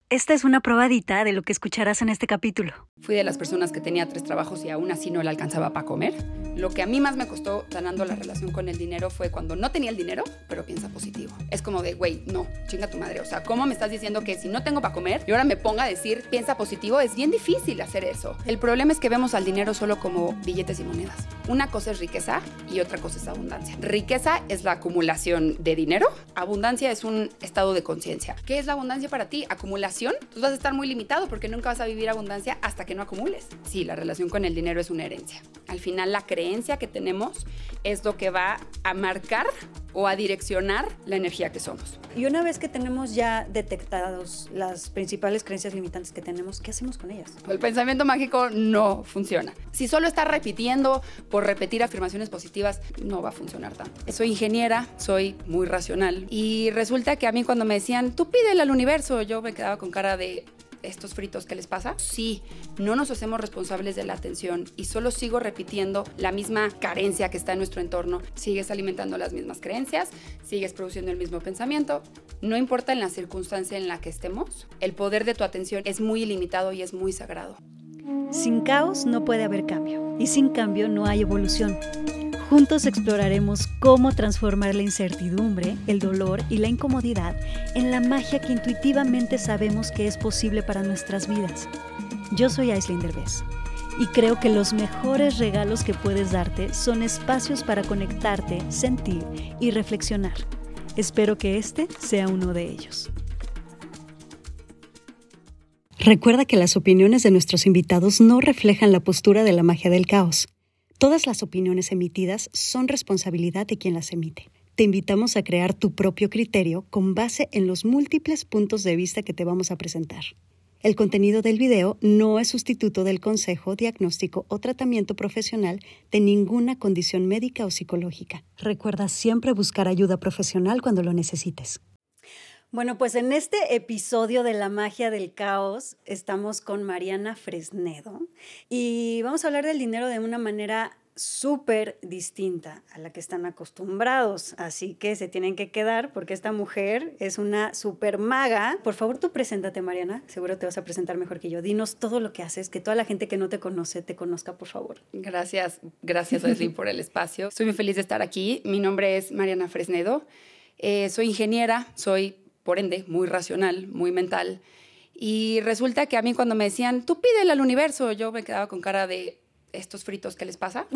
Esta es una probadita de lo que escucharás en este capítulo. Fui de las personas que tenía 3 trabajos y aún así no le alcanzaba para comer. Lo que a mí más me costó sanando la relación con el dinero fue cuando no tenía el dinero, pero piensa positivo. Es como de, güey, no, chinga tu madre. O sea, ¿cómo me estás diciendo que si no tengo para comer y ahora me ponga a decir piensa positivo? Es bien difícil hacer eso. El problema es que vemos al dinero solo como billetes y monedas. Una cosa es riqueza y otra cosa es abundancia. Riqueza es la acumulación de dinero. Abundancia es un estado de conciencia. ¿Qué es la abundancia para ti? Acumulación. Entonces vas a estar muy limitado porque nunca vas a vivir abundancia hasta que no acumules. Sí, la relación con el dinero es una herencia. Al final, la creencia que tenemos es lo que va a marcar o a direccionar la energía que somos. Y una vez que tenemos ya detectados las principales creencias limitantes que tenemos, ¿qué hacemos con ellas? El pensamiento mágico no funciona. Si solo estás repitiendo por repetir afirmaciones positivas, no va a funcionar tanto. Soy ingeniera, soy muy racional y resulta que a mí cuando me decían, tú pídele al universo, yo me quedaba con cara de... ¿estos fritos qué les pasa? Sí, no nos hacemos responsables de la atención y solo sigo repitiendo la misma carencia que está en nuestro entorno. Sigues alimentando las mismas creencias, sigues produciendo el mismo pensamiento. No importa en la circunstancia en la que estemos, el poder de tu atención es muy ilimitado y es muy sagrado. Sin caos no puede haber cambio y sin cambio no hay evolución. Juntos exploraremos cómo transformar la incertidumbre, el dolor y la incomodidad en la magia que intuitivamente sabemos que es posible para nuestras vidas. Yo soy Aislinn Derbez y creo que los mejores regalos que puedes darte son espacios para conectarte, sentir y reflexionar. Espero que este sea uno de ellos. Recuerda que las opiniones de nuestros invitados no reflejan la postura de la magia del caos. Todas las opiniones emitidas son responsabilidad de quien las emite. Te invitamos a crear tu propio criterio con base en los múltiples puntos de vista que te vamos a presentar. El contenido del video no es sustituto del consejo, diagnóstico o tratamiento profesional de ninguna condición médica o psicológica. Recuerda siempre buscar ayuda profesional cuando lo necesites. Bueno, pues en este episodio de La Magia del Caos estamos con Mariana Fresnedo y vamos a hablar del dinero de una manera súper distinta a la que están acostumbrados, así que se tienen que quedar porque esta mujer es una súper maga. Por favor, tú preséntate, Mariana, seguro te vas a presentar mejor que yo. Dinos todo lo que haces, que toda la gente que no te conoce te conozca, por favor. Gracias Aislinn por el espacio. Estoy muy feliz de estar aquí. Mi nombre es Mariana Fresnedo, soy ingeniera, soy por ende muy racional, muy mental. Y resulta que a mí cuando me decían, tú pídele al universo, yo me quedaba con cara de, ¿estos fritos qué les pasa?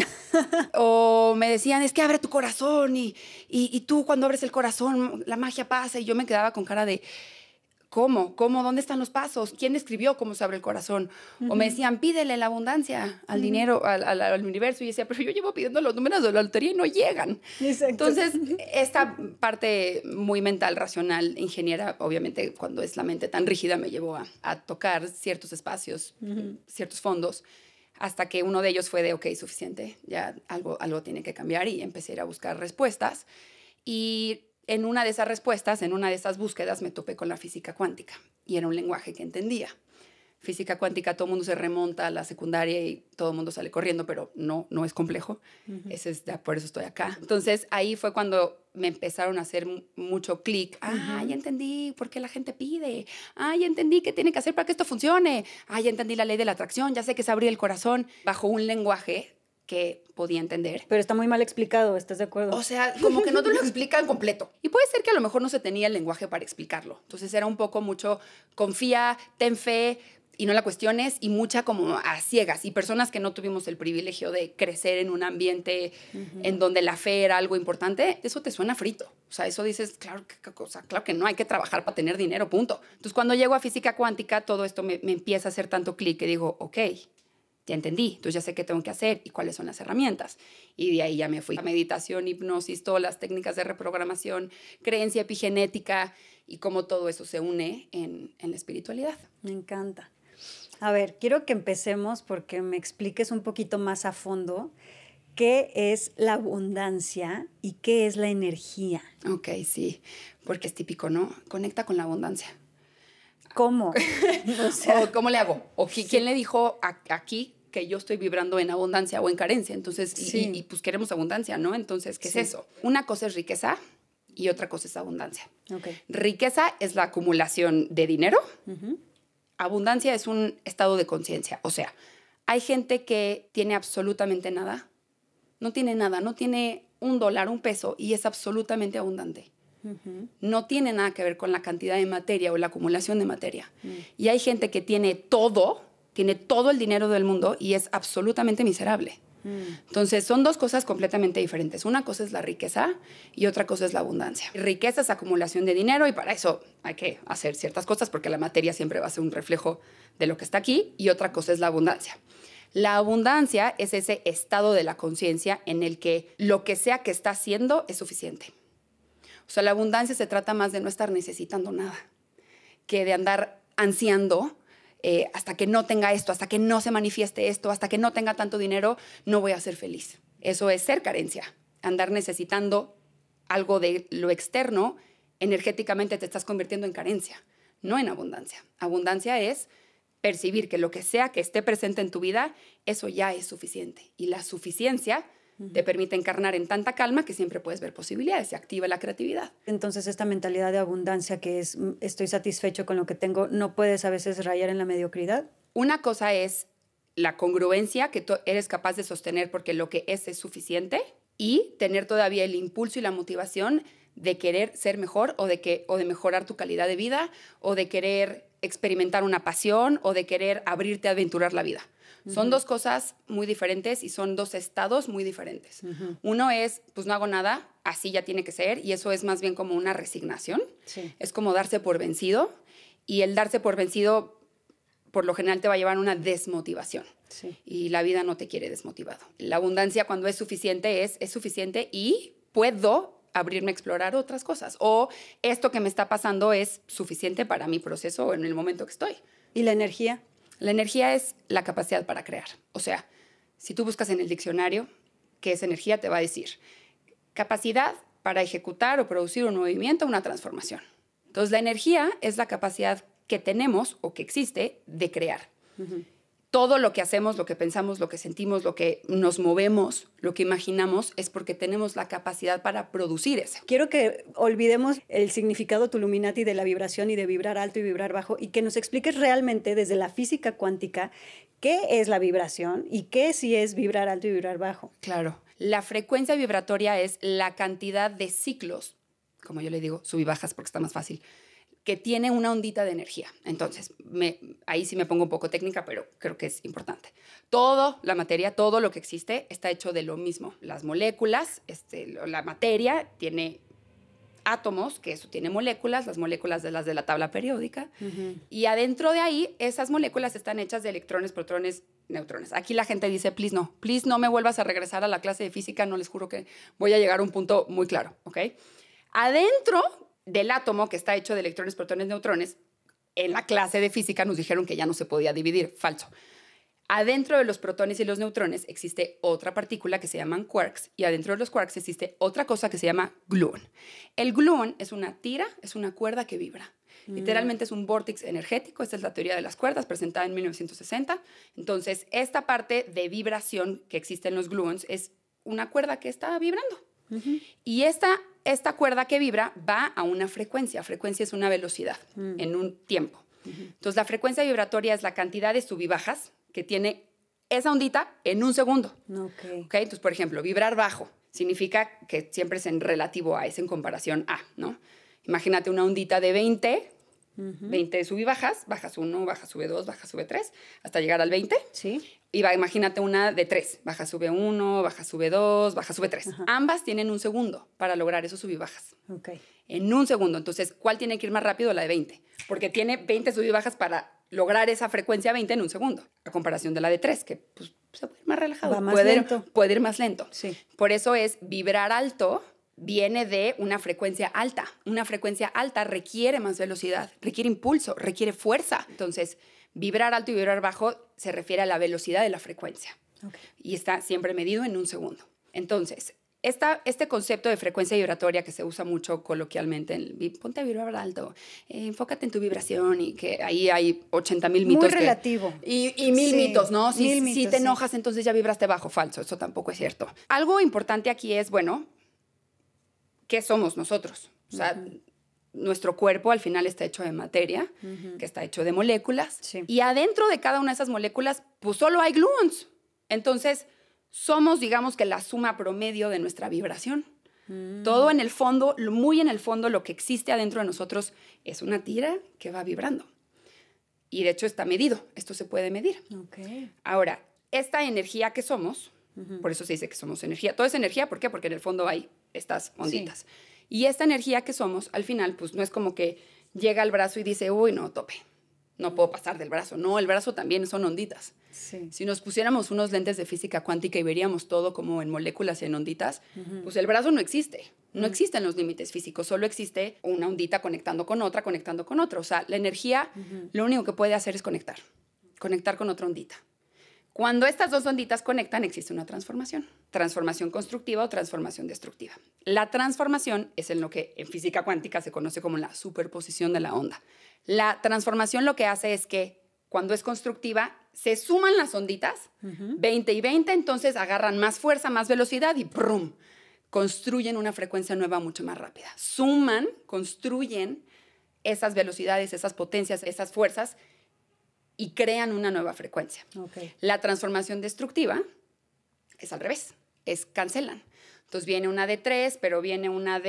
O me decían, es que abre tu corazón y tú cuando abres el corazón la magia pasa. Y yo me quedaba con cara de, ¿cómo? ¿Dónde están los pasos? ¿Quién escribió cómo se abre el corazón? O me decían, pídele la abundancia al dinero, al universo. Y decía, pero yo llevo pidiendo los números de la lotería y no llegan. Exacto. Entonces, esta parte muy mental, racional, ingeniera, obviamente cuando es la mente tan rígida me llevó a tocar ciertos espacios, ciertos fondos, hasta que uno de ellos fue de, ok, suficiente, ya algo tiene que cambiar y empecé a ir a buscar respuestas. Y en una de esas respuestas, en una de esas búsquedas, me topé con la física cuántica y era un lenguaje que entendía. Física cuántica, todo el mundo se remonta a la secundaria y todo el mundo sale corriendo, pero no es complejo. Por eso estoy acá. Entonces, ahí fue cuando me empezaron a hacer mucho clic. Ya entendí por qué la gente pide. Ya entendí qué tiene que hacer para que esto funcione. Ya entendí la ley de la atracción. Ya sé que es abrir el corazón bajo un lenguaje que podía entender. Pero está muy mal explicado, ¿estás de acuerdo? O sea, como que no te lo explican completo. Y puede ser que a lo mejor no se tenía el lenguaje para explicarlo. Entonces era un poco mucho confía, ten fe y no la cuestiones y mucha como a ciegas. Y personas que no tuvimos el privilegio de crecer en un ambiente en donde la fe era algo importante, eso te suena frito. O sea, eso dices, claro que no, hay que trabajar para tener dinero, punto. Entonces cuando llego a física cuántica, todo esto me empieza a hacer tanto clic que digo, ok, ya entendí, entonces ya sé qué tengo que hacer y cuáles son las herramientas. Y de ahí ya me fui a meditación, hipnosis, todas las técnicas de reprogramación, creencia epigenética y cómo todo eso se une en la espiritualidad. Me encanta. A ver, quiero que empecemos porque me expliques un poquito más a fondo qué es la abundancia y qué es la energía. Ok, sí, porque es típico, ¿no? Conecta con la abundancia. ¿Cómo? O sea, ¿cómo le hago? ¿O quién le dijo aquí que yo estoy vibrando en abundancia o en carencia? Entonces, y pues queremos abundancia, ¿no? Entonces, ¿qué es eso? Una cosa es riqueza y otra cosa es abundancia. Okay. Riqueza es la acumulación de dinero. Abundancia es un estado de conciencia. O sea, hay gente que tiene absolutamente nada. No tiene nada, no tiene $1, $1 y es absolutamente abundante. No tiene nada que ver con la cantidad de materia o la acumulación de materia. Y hay gente que tiene todo el dinero del mundo y es absolutamente miserable. Entonces, son dos cosas completamente diferentes. Una cosa es la riqueza y otra cosa es la abundancia. Riqueza es acumulación de dinero y para eso hay que hacer ciertas cosas porque la materia siempre va a ser un reflejo de lo que está aquí, y otra cosa es la abundancia. La abundancia es ese estado de la conciencia en el que lo que sea que está haciendo es suficiente. O sea, la abundancia se trata más de no estar necesitando nada que de andar ansiando hasta que no tenga esto, hasta que no se manifieste esto, hasta que no tenga tanto dinero, no voy a ser feliz. Eso es ser carencia. Andar necesitando algo de lo externo, energéticamente te estás convirtiendo en carencia, no en abundancia. Abundancia es percibir que lo que sea que esté presente en tu vida, eso ya es suficiente. Y la suficiencia te permite encarnar en tanta calma que siempre puedes ver posibilidades y activa la creatividad. Entonces, esta mentalidad de abundancia que es estoy satisfecho con lo que tengo, ¿no puedes a veces rayar en la mediocridad? Una cosa es la congruencia que tú eres capaz de sostener porque lo que es suficiente, y tener todavía el impulso y la motivación de querer ser mejor o de mejorar tu calidad de vida o de querer experimentar una pasión o de querer abrirte a aventurar la vida. Son dos cosas muy diferentes y son dos estados muy diferentes. Uno es, pues no hago nada, así ya tiene que ser, y eso es más bien como una resignación. Sí. Es como darse por vencido, y el darse por vencido por lo general te va a llevar a una desmotivación. Sí. Y la vida no te quiere desmotivado. La abundancia, cuando es suficiente, es suficiente y puedo abrirme a explorar otras cosas. O esto que me está pasando es suficiente para mi proceso o en el momento que estoy. ¿Y la energía? La energía es la capacidad para crear. O sea, si tú buscas en el diccionario qué es energía, te va a decir capacidad para ejecutar o producir un movimiento, una transformación. Entonces, la energía es la capacidad que tenemos o que existe de crear. Todo lo que hacemos, lo que pensamos, lo que sentimos, lo que nos movemos, lo que imaginamos, es porque tenemos la capacidad para producir eso. Quiero que olvidemos el significado Tuluminati de la vibración y de vibrar alto y vibrar bajo, y que nos expliques realmente desde la física cuántica qué es la vibración y qué sí es vibrar alto y vibrar bajo. Claro. La frecuencia vibratoria es la cantidad de ciclos, como yo le digo, sub y bajas porque está más fácil, que tiene una ondita de energía. Entonces, ahí sí me pongo un poco técnica, pero creo que es importante. La materia, todo lo que existe está hecho de lo mismo. Las moléculas, la materia tiene átomos, que eso tiene moléculas, las moléculas de las de la tabla periódica, y adentro de ahí, esas moléculas están hechas de electrones, protones, neutrones. Aquí la gente dice, please no me vuelvas a regresar a la clase de física, no les juro que voy a llegar a un punto muy claro, ¿ok? Adentro del átomo, que está hecho de electrones, protones, neutrones, en la clase de física nos dijeron que ya no se podía dividir. Falso. Adentro de los protones y los neutrones existe otra partícula que se llaman quarks, y adentro de los quarks existe otra cosa que se llama gluón. El gluón es una tira, es una cuerda que vibra. Literalmente es un vórtice energético. Esta es la teoría de las cuerdas presentada en 1960. Entonces, esta parte de vibración que existe en los gluons es una cuerda que está vibrando. Y esta cuerda que vibra va a una frecuencia. Frecuencia es una velocidad en un tiempo. Entonces, la frecuencia vibratoria es la cantidad de sub y bajas que tiene esa ondita en un segundo. Okay. Entonces, por ejemplo, vibrar bajo significa que siempre es en relativo a, es en comparación a, ¿no? Imagínate una ondita de 20, 20 sub y bajas, bajas 1, baja sube 2, baja sube 3, hasta llegar al 20. Sí. Y imagínate una de 3, baja sube 1, baja sube 2, baja sube 3. Ambas tienen un segundo para lograr esos sub y bajas. Okay. En un segundo. Entonces, ¿cuál tiene que ir más rápido? La de 20. Porque tiene 20 sub y bajas para lograr esa frecuencia 20 en un segundo. A comparación de la de 3, que pues, se puede ir más relajado. Va más lento. Puede ir más lento. Sí. Por eso es vibrar alto. Viene de una frecuencia alta. Una frecuencia alta requiere más velocidad, requiere impulso, requiere fuerza. Entonces, vibrar alto y vibrar bajo se refiere a la velocidad de la frecuencia. Okay. Y está siempre medido en un segundo. Entonces, este concepto de frecuencia vibratoria que se usa mucho coloquialmente, ponte a vibrar alto, enfócate en tu vibración, y que ahí hay 80,000 mitos. Muy relativo. Y mil mitos, ¿no? Si te enojas, entonces ya vibraste bajo. Falso, eso tampoco es cierto. Algo importante aquí es, bueno, ¿qué somos nosotros? O sea, nuestro cuerpo al final está hecho de materia, que está hecho de moléculas. Sí. Y adentro de cada una de esas moléculas, pues solo hay gluons. Entonces, somos, digamos que la suma promedio de nuestra vibración. Todo en el fondo, muy en el fondo, lo que existe adentro de nosotros es una tira que va vibrando. Y de hecho está medido. Esto se puede medir. Okay. Ahora, esta energía que somos, por eso se dice que somos energía. Todo es energía, ¿por qué? Porque en el fondo hay estas onditas. Sí. Y esta energía que somos, al final, pues no es como que llega al brazo y dice, uy, no, tope. No puedo pasar del brazo. No, el brazo también son onditas. Sí. Si nos pusiéramos unos lentes de física cuántica y veríamos todo como en moléculas y en onditas, pues el brazo no existe. No existen los límites físicos. Solo existe una ondita conectando con otra, conectando con otra. O sea, la energía lo único que puede hacer es conectar. Conectar con otra ondita. Cuando estas dos onditas conectan, existe una transformación. Transformación constructiva o transformación destructiva. La transformación es en lo que en física cuántica se conoce como la superposición de la onda. La transformación lo que hace es que cuando es constructiva, se suman las onditas, 20 y 20, entonces agarran más fuerza, más velocidad y ¡brum! Construyen una frecuencia nueva mucho más rápida. Suman, construyen esas velocidades, esas potencias, esas fuerzas y crean una nueva frecuencia. Okay. La transformación destructiva es al revés, es cancelan. Entonces viene una de 3, pero viene una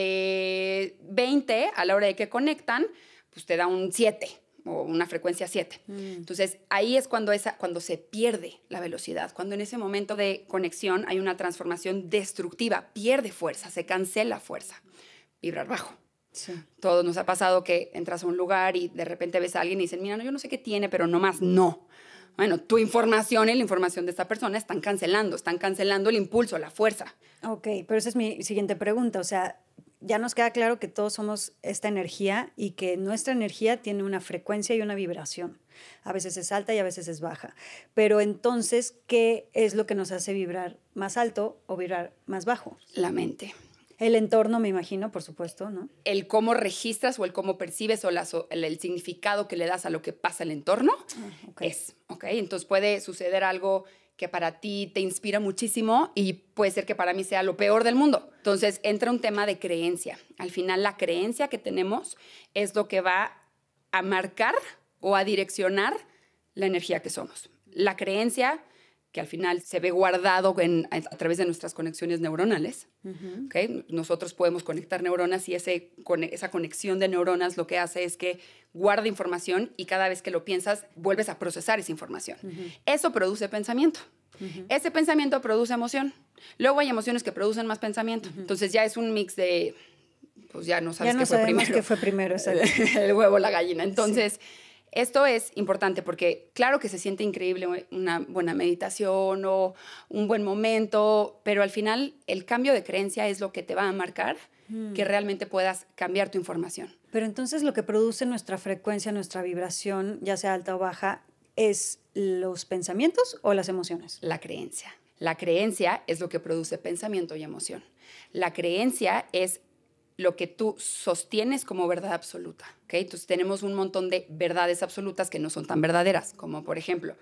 de 20, a la hora de que conectan, pues te da un 7 o una frecuencia 7. Entonces ahí es cuando se pierde la velocidad, cuando en ese momento de conexión hay una transformación destructiva, pierde fuerza, se cancela fuerza, vibrar bajo. Sí. Todos nos ha pasado que entras a un lugar y de repente ves a alguien y dicen, mira, no, yo no sé qué tiene, pero nomás no. Bueno, tu información y la información de esta persona están cancelando el impulso, la fuerza. Ok, pero esa es mi siguiente pregunta. O sea, ya nos queda claro que todos somos esta energía y que nuestra energía tiene una frecuencia y una vibración. A veces es alta y a veces es baja. Pero entonces, ¿qué es lo que nos hace vibrar más alto o vibrar más bajo? La mente. El entorno, me imagino, por supuesto, ¿no? El cómo registras o el cómo percibes o el significado que le das a lo que pasa en el entorno es, ¿ok? Entonces puede suceder algo que para ti te inspira muchísimo y puede ser que para mí sea lo peor del mundo. Entonces entra un tema de creencia. Al final la creencia que tenemos es lo que va a marcar o a direccionar la energía que somos. La creencia que al final se ve guardado a través de nuestras conexiones neuronales. ¿Okay? Nosotros podemos conectar neuronas y esa conexión de neuronas lo que hace es que guarda información y cada vez que lo piensas vuelves a procesar esa información. Eso produce pensamiento. Ese pensamiento produce emoción. Luego hay emociones que producen más pensamiento. Entonces ya es un mix de, pues ya no sabes qué fue primero. El huevo o la gallina. Entonces... Sí. Esto es importante porque claro que se siente increíble una buena meditación o un buen momento, pero al final el cambio de creencia es lo que te va a marcar que realmente puedas cambiar tu información. Pero entonces lo que produce nuestra frecuencia, nuestra vibración, ya sea alta o baja, ¿es los pensamientos o las emociones? La creencia. La creencia es lo que produce pensamiento y emoción. La creencia es lo que tú sostienes como verdad absoluta, ¿ok? Entonces tenemos un montón de verdades absolutas que no son tan verdaderas, como por ejemplo,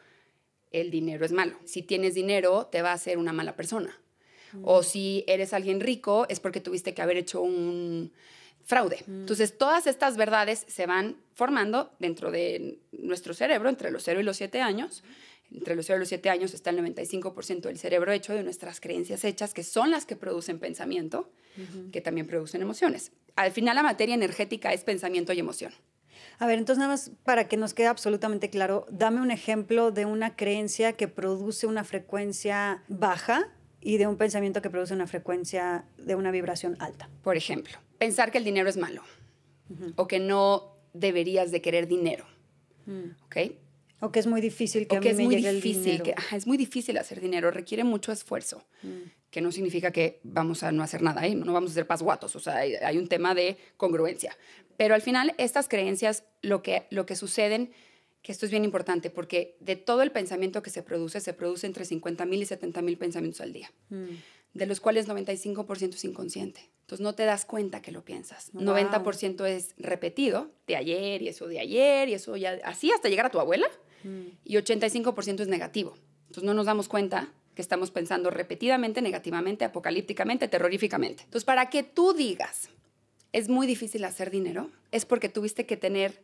el dinero es malo. Si tienes dinero, te va a hacer una mala persona. O si eres alguien rico, es porque tuviste que haber hecho un fraude. Entonces todas estas verdades se van formando dentro de nuestro cerebro entre los 0 y los 7 años. Entre los 0 y los 7 años está el 95% del cerebro hecho de nuestras creencias hechas, que son las que producen pensamiento, que también producen emociones. Al final, la materia energética es pensamiento y emoción. A ver, entonces nada más para que nos quede absolutamente claro, dame un ejemplo de una creencia que produce una frecuencia baja y de un pensamiento que produce una frecuencia de una vibración alta. Por ejemplo, pensar que el dinero es malo o que no deberías de querer dinero, ¿ok? O que es muy difícil que a mí me llegue el dinero. Es muy difícil hacer dinero, requiere mucho esfuerzo, que no significa que vamos a no hacer nada, ¿eh? No vamos a ser pasguatos, o sea, hay un tema de congruencia. Pero al final, estas creencias, lo que suceden, que esto es bien importante, porque de todo el pensamiento que se produce entre 50,000 y 70,000 pensamientos al día, de los cuales 95% es inconsciente. Entonces no te das cuenta que lo piensas. Wow. 90% es repetido, de ayer y eso ya, así hasta llegar a tu abuela, y 85% es negativo. Entonces no nos damos cuenta que estamos pensando repetidamente, negativamente, apocalípticamente, terroríficamente. Entonces, para que tú digas, es muy difícil hacer dinero, es porque tuviste que tener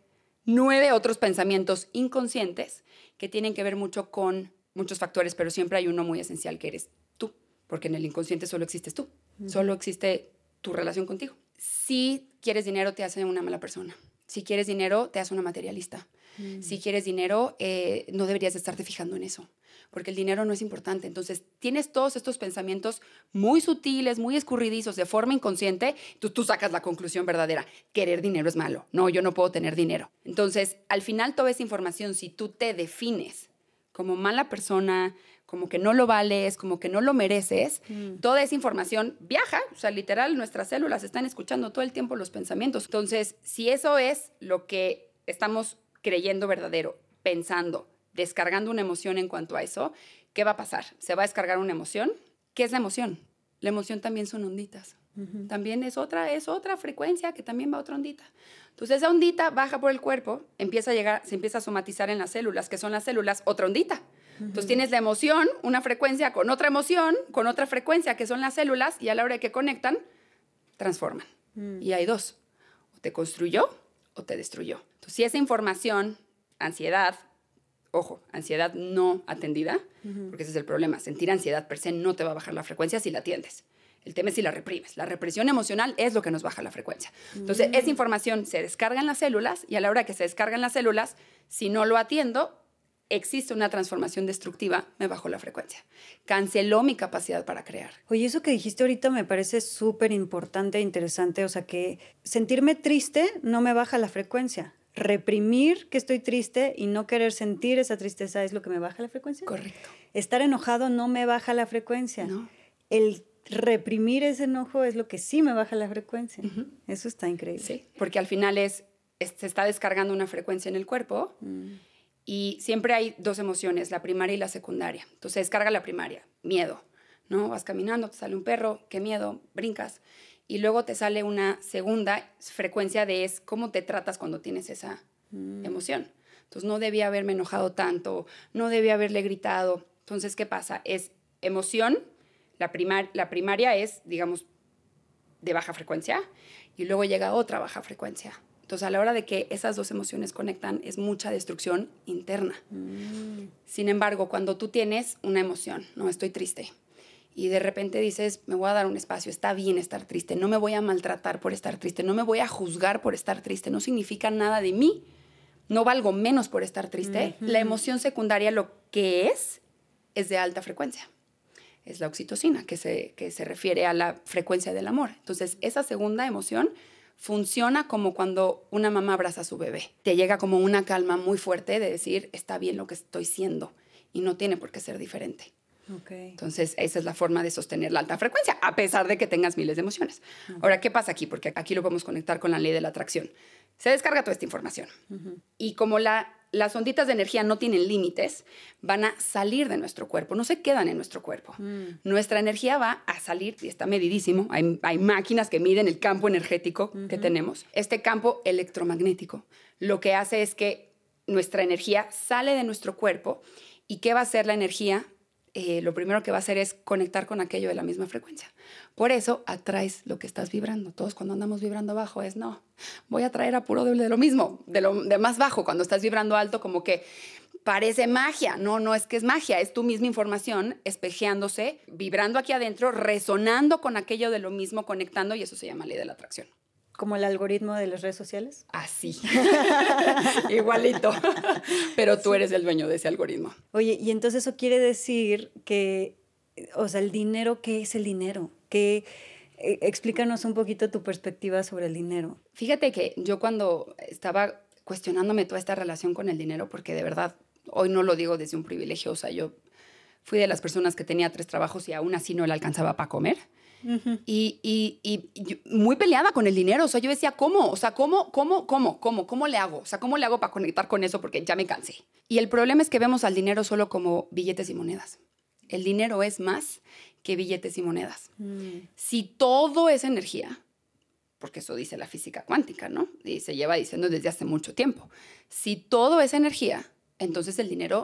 9 otros pensamientos inconscientes que tienen que ver mucho con muchos factores, pero siempre hay uno muy esencial que eres tú, porque en el inconsciente solo existes tú, solo existe tu relación contigo. Si quieres dinero, te hace una mala persona. Si quieres dinero, te hace una materialista. Si quieres dinero, no deberías estarte fijando en eso, porque el dinero no es importante. Entonces, tienes todos estos pensamientos muy sutiles, muy escurridizos, de forma inconsciente, tú sacas la conclusión verdadera. Querer dinero es malo. No, yo no puedo tener dinero. Entonces, al final, toda esa información, si tú te defines como mala persona, como que no lo vales, como que no lo mereces, toda esa información viaja, o sea, literal, nuestras células están escuchando todo el tiempo los pensamientos. Entonces, si eso es lo que estamos creyendo verdadero, pensando, descargando una emoción en cuanto a eso, ¿qué va a pasar? ¿Se va a descargar una emoción? ¿Qué es la emoción? La emoción también son onditas. También es otra frecuencia que también va a otra ondita. Entonces, esa ondita baja por el cuerpo, empieza a llegar, se empieza a somatizar en las células, que son las células, otra ondita. Entonces, tienes la emoción, una frecuencia con otra emoción, con otra frecuencia, que son las células, y a la hora de que conectan, transforman. Y hay dos. O te construyó o te destruyó. Entonces, si esa información, ansiedad, ojo, ansiedad no atendida, porque ese es el problema. Sentir ansiedad per se no te va a bajar la frecuencia si la atiendes. El tema es si la reprimes. La represión emocional es lo que nos baja la frecuencia. Entonces, esa información se descarga en las células y a la hora que se descargan las células, si no lo atiendo, existe una transformación destructiva, me bajó la frecuencia. Canceló mi capacidad para crear. Oye, eso que dijiste ahorita me parece súper importante e interesante. O sea, que sentirme triste no me baja la frecuencia. Reprimir que estoy triste y no querer sentir esa tristeza es lo que me baja la frecuencia. Correcto. Estar enojado no me baja la frecuencia. No. El reprimir ese enojo es lo que sí me baja la frecuencia. Eso está increíble. Sí, porque al final se está descargando una frecuencia en el cuerpo y siempre hay dos emociones, la primaria y la secundaria. Entonces descarga la primaria, miedo, ¿no? Vas caminando, te sale un perro, qué miedo, brincas. Y luego te sale una segunda frecuencia de es cómo te tratas cuando tienes esa emoción. Entonces no debía haberme enojado tanto, no debía haberle gritado. Entonces, ¿qué pasa? Es emoción. La primaria es, digamos, de baja frecuencia y luego llega otra baja frecuencia. Entonces, a la hora de que esas dos emociones conectan, es mucha destrucción interna. Sin embargo, cuando tú tienes una emoción, no, estoy triste, y de repente dices, me voy a dar un espacio, está bien estar triste, no me voy a maltratar por estar triste, no me voy a juzgar por estar triste, no significa nada de mí, no valgo menos por estar triste. La emoción secundaria lo que es de alta frecuencia. Es la oxitocina, que se refiere a la frecuencia del amor. Entonces, esa segunda emoción funciona como cuando una mamá abraza a su bebé. Te llega como una calma muy fuerte de decir, está bien lo que estoy siendo y no tiene por qué ser diferente. Okay. Entonces, esa es la forma de sostener la alta frecuencia, a pesar de que tengas miles de emociones. Ahora, ¿qué pasa aquí? Porque aquí lo podemos conectar con la ley de la atracción. Se descarga toda esta información. Y como las onditas de energía no tienen límites, van a salir de nuestro cuerpo, no se quedan en nuestro cuerpo. Nuestra energía va a salir, y está medidísimo, hay máquinas que miden el campo energético que tenemos. Este campo electromagnético lo que hace es que nuestra energía sale de nuestro cuerpo. ¿Y qué va a hacer la energía? Lo primero que va a hacer es conectar con aquello de la misma frecuencia. Por eso atraes lo que estás vibrando. Todos cuando andamos vibrando bajo es no, voy a traer a puro de lo mismo, de más bajo. Cuando estás vibrando alto como que parece magia. No es que es magia, es tu misma información espejeándose, vibrando aquí adentro, resonando con aquello de lo mismo, conectando, y eso se llama ley de la atracción. ¿Como el algoritmo de las redes sociales? Así, igualito, pero tú eres el dueño de ese algoritmo. Oye, y entonces eso quiere decir que, o sea, el dinero, ¿qué es el dinero? Explícanos un poquito tu perspectiva sobre el dinero. Fíjate que yo cuando estaba cuestionándome toda esta relación con el dinero, porque de verdad, hoy no lo digo desde un privilegio, o sea, yo fui de las personas que tenía 3 trabajos y aún así no le alcanzaba para comer. Y yo, muy peleada con el dinero. O sea, yo decía, ¿cómo? O sea, ¿cómo le hago? O sea, ¿cómo le hago para conectar con eso? Porque ya me cansé. Y el problema es que vemos al dinero solo como billetes y monedas. El dinero es más que billetes y monedas. Si todo es energía, porque eso dice la física cuántica, ¿no? Y se lleva diciendo desde hace mucho tiempo. Si todo es energía, entonces el dinero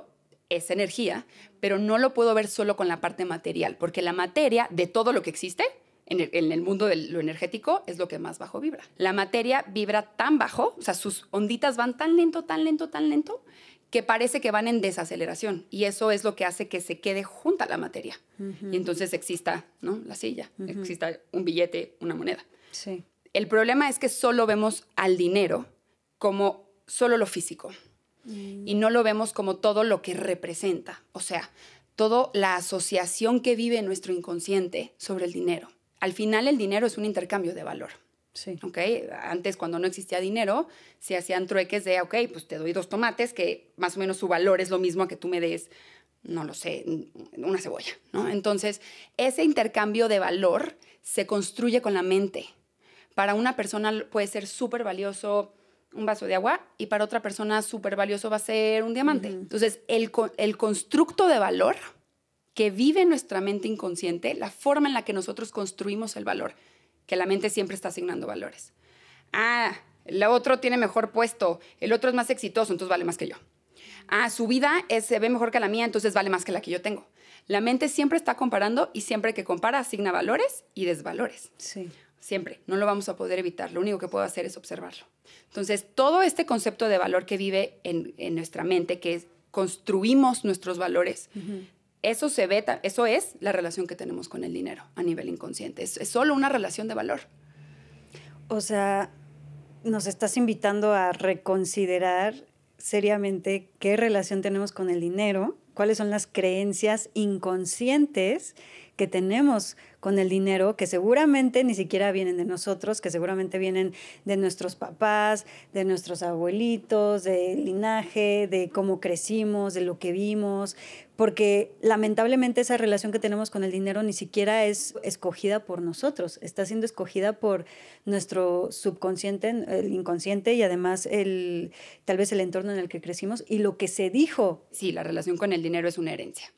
es energía, pero no lo puedo ver solo con la parte material, porque la materia de todo lo que existe en el mundo de lo energético es lo que más bajo vibra. La materia vibra tan bajo, o sea, sus onditas van tan lento, tan lento, tan lento, que parece que van en desaceleración. Y eso es lo que hace que se quede junta la materia. Y entonces exista, ¿no?, la silla, exista un billete, una moneda. Sí. El problema es que solo vemos al dinero como solo lo físico. Y no lo vemos como todo lo que representa. O sea, toda la asociación que vive nuestro inconsciente sobre el dinero. Al final, el dinero es un intercambio de valor. Sí. ¿Okay? Antes, cuando no existía dinero, se hacían trueques de, ok, pues te doy 2 tomates, que más o menos su valor es lo mismo a que tú me des, no lo sé, una cebolla, ¿no? Entonces, ese intercambio de valor se construye con la mente. Para una persona puede ser súper valioso un vaso de agua y para otra persona súper valioso va a ser un diamante. Entonces, el constructo de valor que vive en nuestra mente inconsciente, la forma en la que nosotros construimos el valor, que la mente siempre está asignando valores. Ah, el otro tiene mejor puesto, el otro es más exitoso, entonces vale más que yo. Ah, su vida se ve mejor que la mía, entonces vale más que la que yo tengo. La mente siempre está comparando y siempre que compara asigna valores y desvalores. Sí. Siempre, no lo vamos a poder evitar, lo único que puedo hacer es observarlo. Entonces, todo este concepto de valor que vive en nuestra mente, que construimos nuestros valores, eso es la relación que tenemos con el dinero a nivel inconsciente. Es solo una relación de valor. O sea, nos estás invitando a reconsiderar seriamente qué relación tenemos con el dinero, cuáles son las creencias inconscientes que tenemos con el dinero, que seguramente ni siquiera vienen de nosotros, que seguramente vienen de nuestros papás, de nuestros abuelitos, del linaje, de cómo crecimos, de lo que vimos, porque lamentablemente esa relación que tenemos con el dinero ni siquiera es escogida por nosotros, está siendo escogida por nuestro subconsciente, el inconsciente y además tal vez el entorno en el que crecimos y lo que se dijo. Sí, la relación con el dinero es una herencia.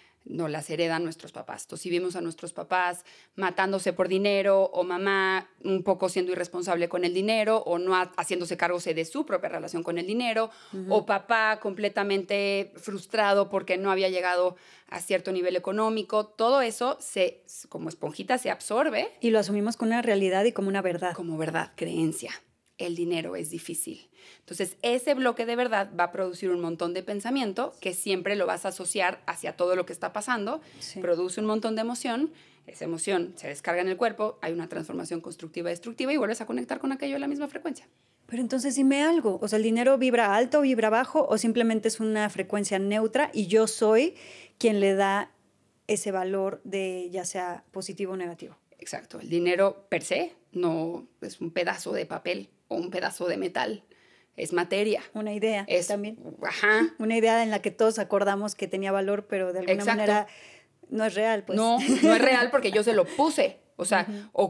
No las heredan nuestros papás. Entonces, si vimos a nuestros papás matándose por dinero o mamá un poco siendo irresponsable con el dinero o no haciéndose cargo de su propia relación con el dinero o papá completamente frustrado porque no había llegado a cierto nivel económico, todo eso como esponjita se absorbe. Y lo asumimos como una realidad y como una verdad. Como verdad, creencia. El dinero es difícil. Entonces, ese bloque de verdad va a producir un montón de pensamiento que siempre lo vas a asociar hacia todo lo que está pasando. Sí. Produce un montón de emoción. Esa emoción se descarga en el cuerpo, hay una transformación constructiva-destructiva y vuelves a conectar con aquello a la misma frecuencia. Pero entonces dime algo, o sea, ¿el dinero vibra alto, vibra bajo o simplemente es una frecuencia neutra y yo soy quien le da ese valor de ya sea positivo o negativo? Exacto. El dinero per se no es un pedazo de papel o un pedazo de metal. Es materia. Una idea también. Ajá. Una idea en la que todos acordamos que tenía valor, pero de alguna manera no es real. Pues. No es real porque yo se lo puse. O sea,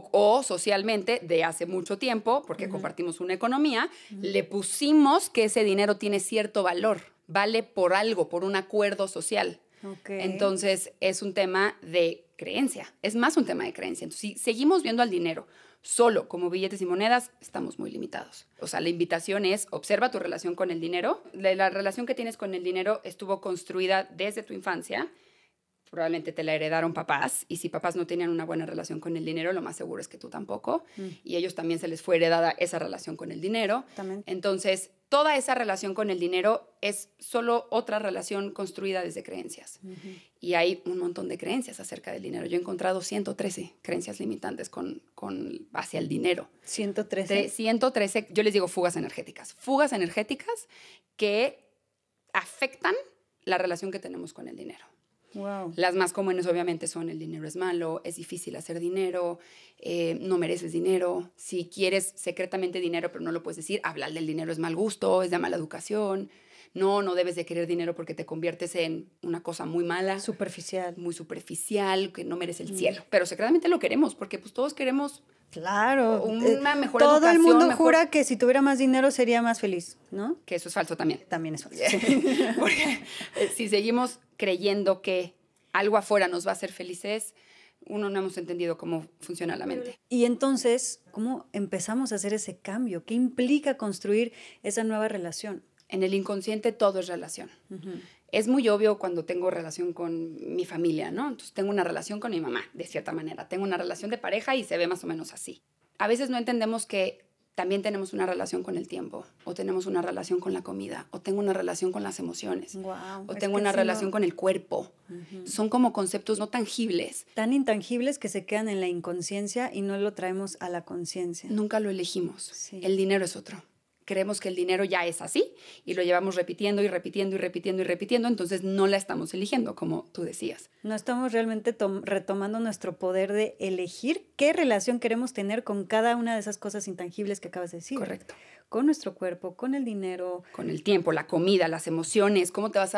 o socialmente de hace mucho tiempo, porque compartimos una economía, le pusimos que ese dinero tiene cierto valor. Vale por algo, por un acuerdo social. Okay. Entonces, es un tema de creencia. Es más un tema de creencia. Entonces, si seguimos viendo al dinero solo como billetes y monedas, estamos muy limitados. O sea, la invitación es, observa tu relación con el dinero. La relación que tienes con el dinero estuvo construida desde tu infancia. Probablemente te la heredaron papás. Y si papás no tenían una buena relación con el dinero, lo más seguro es que tú tampoco. Y ellos también se les fue heredada esa relación con el dinero. También. Entonces, toda esa relación con el dinero es solo otra relación construida desde creencias. Y hay un montón de creencias acerca del dinero. Yo he encontrado 113 creencias limitantes hacia el dinero. 113. 113, yo les digo fugas energéticas. Fugas energéticas que afectan la relación que tenemos con el dinero. Wow. Las más comunes obviamente son el dinero es malo, es difícil hacer dinero, no mereces dinero. Si quieres secretamente dinero pero no lo puedes decir, hablar del dinero es mal gusto, es de mala educación. No debes de querer dinero porque te conviertes en una cosa muy mala. Superficial. Muy superficial, que no merece el cielo. Pero secretamente lo queremos porque pues todos queremos... Claro. Una mejor todo educación. Todo el mundo jura que si tuviera más dinero sería más feliz, ¿no? Que eso es falso también. También es falso. Porque si seguimos creyendo que algo afuera nos va a hacer felices, no hemos entendido cómo funciona la mente. Y entonces, ¿cómo empezamos a hacer ese cambio? ¿Qué implica construir esa nueva relación? En el inconsciente todo es relación. Es muy obvio cuando tengo relación con mi familia, ¿no? Entonces tengo una relación con mi mamá, de cierta manera. Tengo una relación de pareja y se ve más o menos así. A veces no entendemos que también tenemos una relación con el tiempo, o tenemos una relación con la comida, o tengo una relación con las emociones, o tengo una relación con el cuerpo. Son como conceptos no tangibles. Tan intangibles que se quedan en la inconsciencia y no lo traemos a la conciencia. Nunca lo elegimos. Sí. El dinero es otro. Creemos que el dinero ya es así y lo llevamos repitiendo y repitiendo y repitiendo y repitiendo, entonces no la estamos eligiendo, como tú decías. No estamos realmente retomando nuestro poder de elegir qué relación queremos tener con cada una de esas cosas intangibles que acabas de decir. Correcto. Con nuestro cuerpo, con el dinero. Con el tiempo, la comida, las emociones, cómo te vas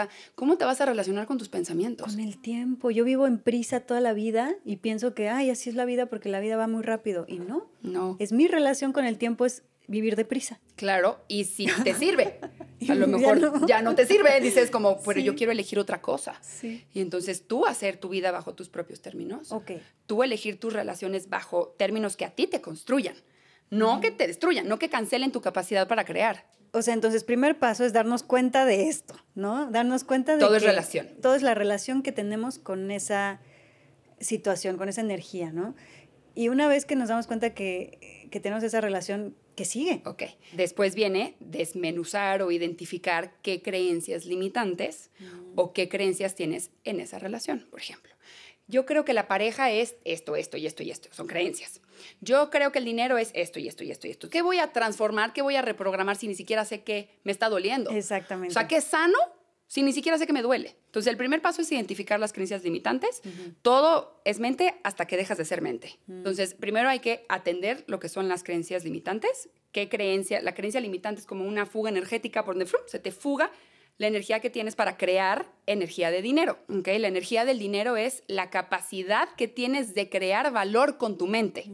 a relacionar con tus pensamientos. Con el tiempo. Yo vivo en prisa toda la vida y pienso que, así es la vida porque la vida va muy rápido. Y no. No. Es mi relación con el tiempo, es vivir deprisa. Claro, y si te sirve. A lo mejor ya no te sirve, dices como, pero yo quiero elegir otra cosa. Sí. Y entonces tú hacer tu vida bajo tus propios términos. Okay. Tú elegir tus relaciones bajo términos que a ti te construyan. No que te destruyan, no que cancelen tu capacidad para crear. O sea, entonces, primer paso es darnos cuenta de esto, ¿no? Darnos cuenta de todo que es relación. Todo es la relación que tenemos con esa situación, con esa energía, ¿no? Y una vez que nos damos cuenta que tenemos esa relación, ¿qué sigue? Ok. Después viene desmenuzar o identificar qué creencias limitantes o qué creencias tienes en esa relación, por ejemplo. Yo creo que la pareja es esto, esto y esto y esto. Son creencias. Yo creo que el dinero es esto y esto y esto y esto. ¿Qué voy a transformar? ¿Qué voy a reprogramar si ni siquiera sé que me está doliendo? Exactamente. O sea, ¿qué es sano si ni siquiera sé que me duele? Entonces, el primer paso es identificar las creencias limitantes. Todo es mente hasta que dejas de ser mente. Entonces, primero hay que atender lo que son las creencias limitantes. ¿Qué creencia? La creencia limitante es como una fuga energética por donde se te fuga la energía que tienes para crear energía de dinero. ¿Okay? La energía del dinero es la capacidad que tienes de crear valor con tu mente.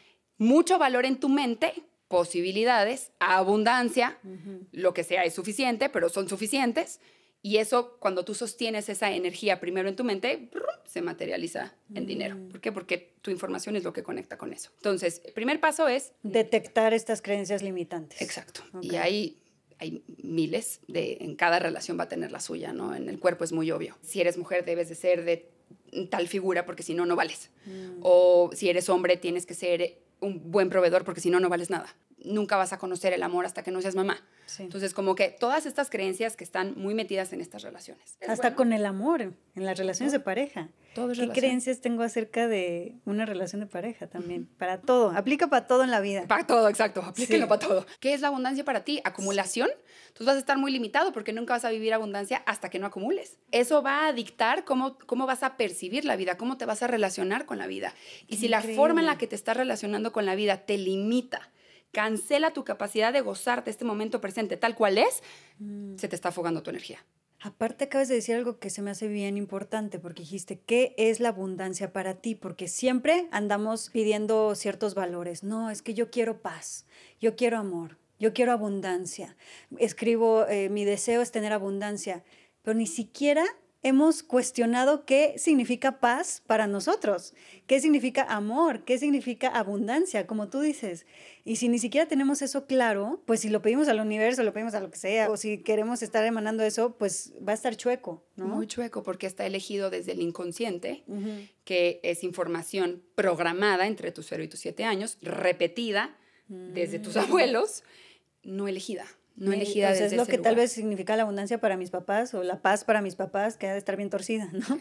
Mucho valor en tu mente, posibilidades, abundancia, lo que sea es suficiente, pero son suficientes. Y eso, cuando tú sostienes esa energía primero en tu mente, se materializa en dinero. ¿Por qué? Porque tu información es lo que conecta con eso. Entonces, el primer paso es detectar estas creencias limitantes. Exacto. Okay. Y hay miles, en cada relación va a tener la suya, ¿no? En el cuerpo es muy obvio. Si eres mujer, debes de ser de tal figura porque si no, no vales. O si eres hombre, tienes que ser un buen proveedor porque si no, no vales nada. Nunca vas a conocer el amor hasta que no seas mamá. Sí. Entonces, como que todas estas creencias que están muy metidas en estas relaciones. Hasta con el amor, en las relaciones de pareja. Todo es ¿Qué relación. creencias tengo acerca de una relación de pareja también? Para todo, aplica para todo en la vida. Para todo, exacto, aplíquenlo para todo. ¿Qué es la abundancia para ti? ¿Acumulación? Entonces vas a estar muy limitado porque nunca vas a vivir abundancia hasta que no acumules. Eso va a dictar cómo vas a percibir la vida, cómo te vas a relacionar con la vida. Y si la forma en la que te estás relacionando con la vida te limita, cancela tu capacidad de gozarte este momento presente tal cual es, se te está afogando tu energía. Aparte acabas de decir algo que se me hace bien importante porque dijiste, ¿qué es la abundancia para ti? Porque siempre andamos pidiendo ciertos valores. No, es que yo quiero paz, yo quiero amor, yo quiero abundancia. Escribo, mi deseo es tener abundancia, pero ni siquiera hemos cuestionado qué significa paz para nosotros, qué significa amor, qué significa abundancia, como tú dices. Y si ni siquiera tenemos eso claro, pues si lo pedimos al universo, lo pedimos a lo que sea, o si queremos estar emanando eso, pues va a estar chueco, ¿no? Muy chueco, porque está elegido desde el inconsciente, que es información programada entre tus 0 y tus 7 años, repetida desde tus abuelos, no elegida. No elegida desde ese lugar. Es lo que lugar. tal vez significa la abundancia para mis papás o la paz para mis papás, que ha de estar bien torcida, ¿no?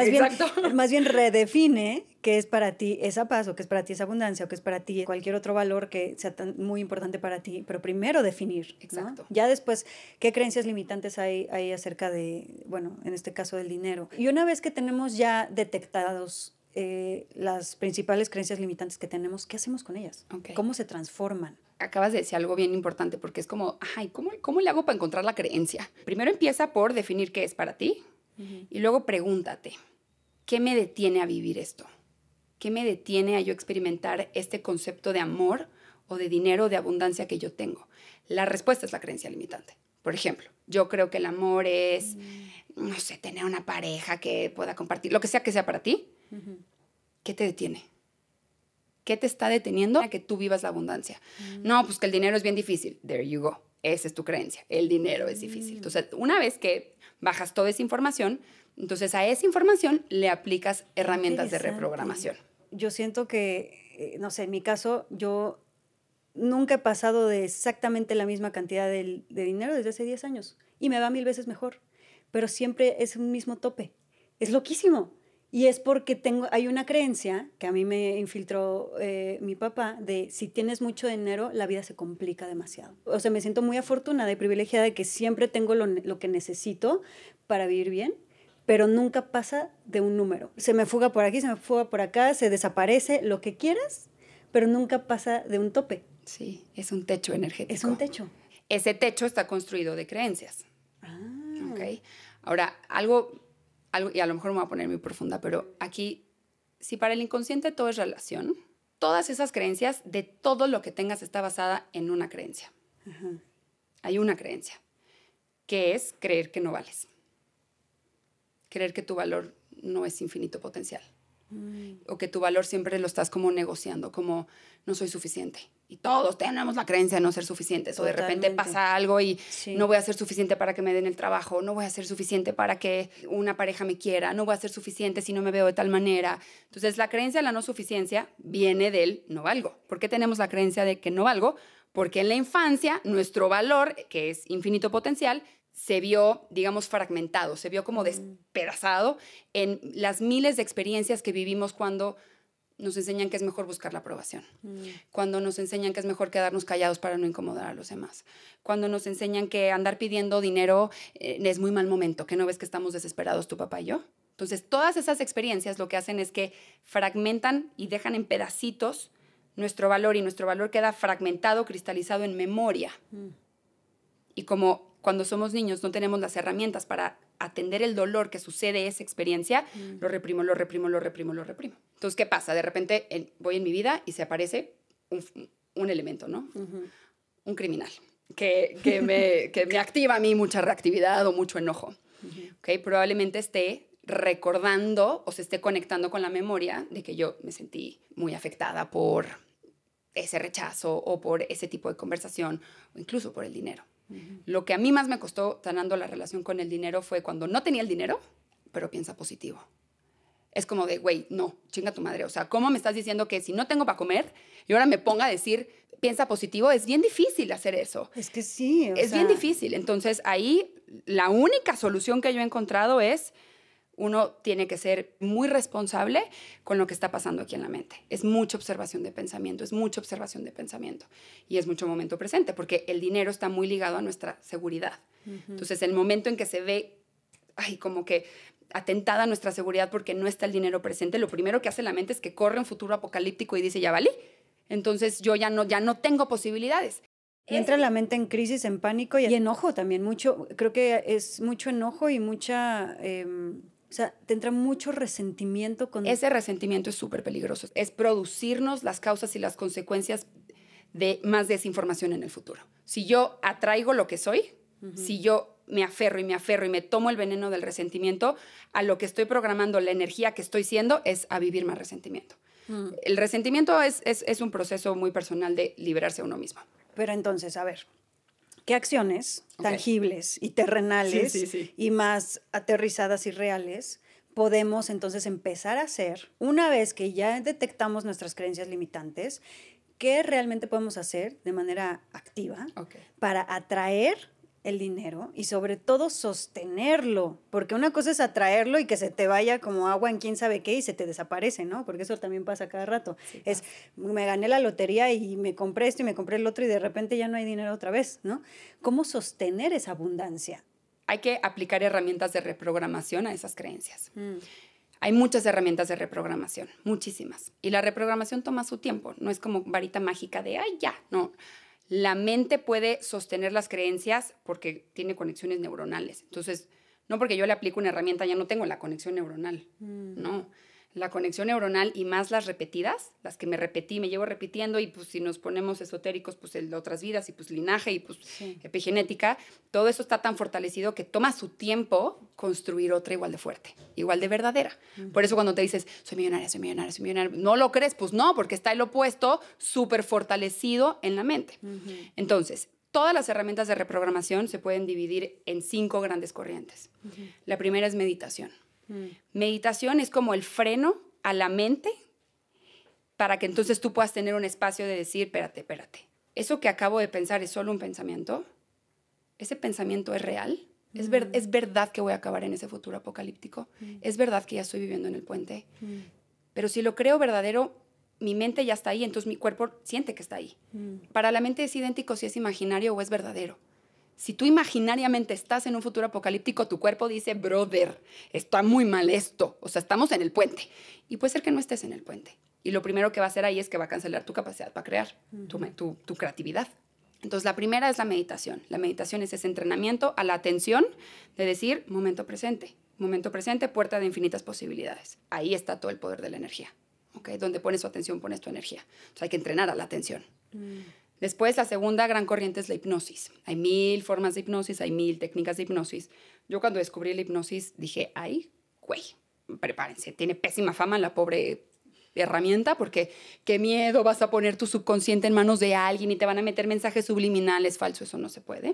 Más bien redefine qué es para ti esa paz o qué es para ti esa abundancia o qué es para ti cualquier otro valor que sea muy importante para ti, pero primero definir, ¿no? Exacto. Ya después, ¿qué creencias limitantes hay acerca de, bueno, en este caso del dinero? Y una vez que tenemos ya detectados las principales creencias limitantes que tenemos, ¿qué hacemos con ellas? Okay. ¿Cómo se transforman? Acabas de decir algo bien importante porque es como, ay, ¿cómo le hago para encontrar la creencia? Primero empieza por definir qué es para ti y luego pregúntate, ¿qué me detiene a vivir esto? ¿Qué me detiene a yo experimentar este concepto de amor o de dinero o de abundancia que yo tengo? La respuesta es la creencia limitante. Por ejemplo, yo creo que el amor es, no sé, tener una pareja que pueda compartir, lo que sea para ti. ¿Qué te detiene? ¿Qué te está deteniendo a que tú vivas la abundancia? No, pues que el dinero es bien difícil. There you go. esa es tu creencia. El dinero es difícil. Entonces, una vez que bajas toda esa información, entonces a esa información le aplicas herramientas de reprogramación. Yo siento que, no sé, en mi caso, yo nunca he pasado de exactamente la misma cantidad de dinero desde hace 10 años y me va 1000 veces mejor, pero siempre es un mismo tope. Es loquísimo. Y es porque hay una creencia que a mí me infiltró mi papá de si tienes mucho dinero, la vida se complica demasiado. O sea, me siento muy afortunada y privilegiada de que siempre tengo lo que necesito para vivir bien, pero nunca pasa de un número. Se me fuga por aquí, se me fuga por acá, se desaparece, lo que quieras, pero nunca pasa de un tope. Sí, es un techo energético. Es un techo. Ese techo está construido de creencias. Ah. ¿Okay? Ahora, algo, y a lo mejor me voy a poner muy profunda, pero aquí, si para el inconsciente todo es relación, todas esas creencias, de todo lo que tengas está basada en una creencia. Ajá. Hay una creencia, que es creer que no vales. Creer que tu valor no es infinito potencial. O que tu valor siempre lo estás como negociando, como no soy suficiente. Y todos tenemos la creencia de no ser suficientes. O de repente pasa algo y no voy a ser suficiente para que me den el trabajo, no voy a ser suficiente para que una pareja me quiera, no voy a ser suficiente si no me veo de tal manera. Entonces la creencia de la no suficiencia viene del no valgo. ¿Por qué tenemos la creencia de que no valgo? Porque en la infancia nuestro valor, que es infinito potencial, se vio, digamos, fragmentado, se vio como despedazado en las miles de experiencias que vivimos cuando nos enseñan que es mejor buscar la aprobación, cuando nos enseñan que es mejor quedarnos callados para no incomodar a los demás, cuando nos enseñan que andar pidiendo dinero es muy mal momento, que no ves que estamos desesperados tu papá y yo. Entonces, todas esas experiencias lo que hacen es que fragmentan y dejan en pedacitos nuestro valor, y nuestro valor queda fragmentado, cristalizado en memoria. Y como cuando somos niños no tenemos las herramientas para atender el dolor que sucede esa experiencia, lo reprimo. Entonces, ¿qué pasa? De repente voy en mi vida y se aparece un elemento, ¿no? Un criminal que me activa a mí mucha reactividad o mucho enojo. ¿Okay? Probablemente esté recordando o se esté conectando con la memoria de que yo me sentí muy afectada por ese rechazo o por ese tipo de conversación o incluso por el dinero. Lo que a mí más me costó sanando la relación con el dinero fue cuando no tenía el dinero, pero piensa positivo. Es como de, güey, no, chinga tu madre. O sea, ¿cómo me estás diciendo que si no tengo para comer y ahora me ponga a decir, piensa positivo? Es bien difícil hacer eso. Es que sí. Es bien difícil. Entonces, ahí la única solución que yo he encontrado es uno tiene que ser muy responsable con lo que está pasando aquí en la mente. Es mucha observación de pensamiento, y es mucho momento presente, porque el dinero está muy ligado a nuestra seguridad. Entonces, el momento en que se ve como que atentada nuestra seguridad porque no está el dinero presente, lo primero que hace la mente es que corre un futuro apocalíptico y dice, ya valí. Entonces, yo ya no tengo posibilidades. Y entra la mente en crisis, en pánico y enojo también. Creo que es mucho enojo y mucha... o sea, te entra mucho resentimiento. Ese resentimiento es súper peligroso. Es producirnos las causas y las consecuencias de más desinformación en el futuro. Si yo atraigo lo que soy, si yo me aferro y me tomo el veneno del resentimiento, a lo que estoy programando, la energía que estoy siendo es a vivir más resentimiento. El resentimiento es un proceso muy personal de liberarse a uno mismo. Pero entonces, a ver, ¿qué acciones tangibles y terrenales y más aterrizadas y reales podemos entonces empezar a hacer una vez que ya detectamos nuestras creencias limitantes? ¿Qué realmente podemos hacer de manera activa para atraer el dinero y sobre todo sostenerlo? Porque una cosa es atraerlo y que se te vaya como agua en quién sabe qué y se te desaparece, ¿no? Porque eso también pasa cada rato. Me gané la lotería y me compré esto y me compré el otro y de repente ya no hay dinero otra vez, ¿no? ¿Cómo sostener esa abundancia? Hay que aplicar herramientas de reprogramación a esas creencias. Hay muchas herramientas de reprogramación, muchísimas. Y la reprogramación toma su tiempo. No es como varita mágica de, ¡ay, ya! No. La mente puede sostener las creencias porque tiene conexiones neuronales. Entonces, no porque yo le aplico una herramienta ya no tengo la conexión neuronal. No. La conexión neuronal y más las repetidas, las que me repetí, me llevo repitiendo y pues si nos ponemos esotéricos, pues el de otras vidas y pues linaje y pues epigenética, todo eso está tan fortalecido que toma su tiempo construir otra igual de fuerte, igual de verdadera. Por eso cuando te dices, soy millonaria, ¿no lo crees? Pues no, porque está el opuesto súper fortalecido en la mente. Entonces, Todas las herramientas de reprogramación se pueden dividir en 5 grandes corrientes. La primera es meditación. Meditación es como el freno a la mente para que entonces tú puedas tener un espacio de decir, espérate, ¿eso que acabo de pensar es solo un pensamiento? ¿Ese pensamiento es real? ¿Es verdad que voy a acabar en ese futuro apocalíptico? ¿Es verdad que ya estoy viviendo en el puente? Pero si lo creo verdadero, mi mente ya está ahí, entonces mi cuerpo siente que está ahí. Para la mente es idéntico si es imaginario o es verdadero. Si tú imaginariamente estás en un futuro apocalíptico, tu cuerpo dice, brother, está muy mal esto. O sea, estamos en el puente. Y puede ser que no estés en el puente. Y lo primero que va a hacer ahí es que va a cancelar tu capacidad para crear, tu creatividad. Entonces, la primera es la meditación. La meditación es ese entrenamiento a la atención de decir, momento presente, puerta de infinitas posibilidades. Ahí está todo el poder de la energía. ¿Okay? Donde pones tu atención, pones tu energía. Entonces, hay que entrenar a la atención. Después, la segunda gran corriente es la hipnosis. Hay 1000 formas de hipnosis, hay 1000 técnicas de hipnosis. Yo cuando descubrí la hipnosis dije, ay, güey, prepárense, tiene pésima fama la pobre herramienta porque qué miedo, vas a poner tu subconsciente en manos de alguien y te van a meter mensajes subliminales. Falso, eso no se puede.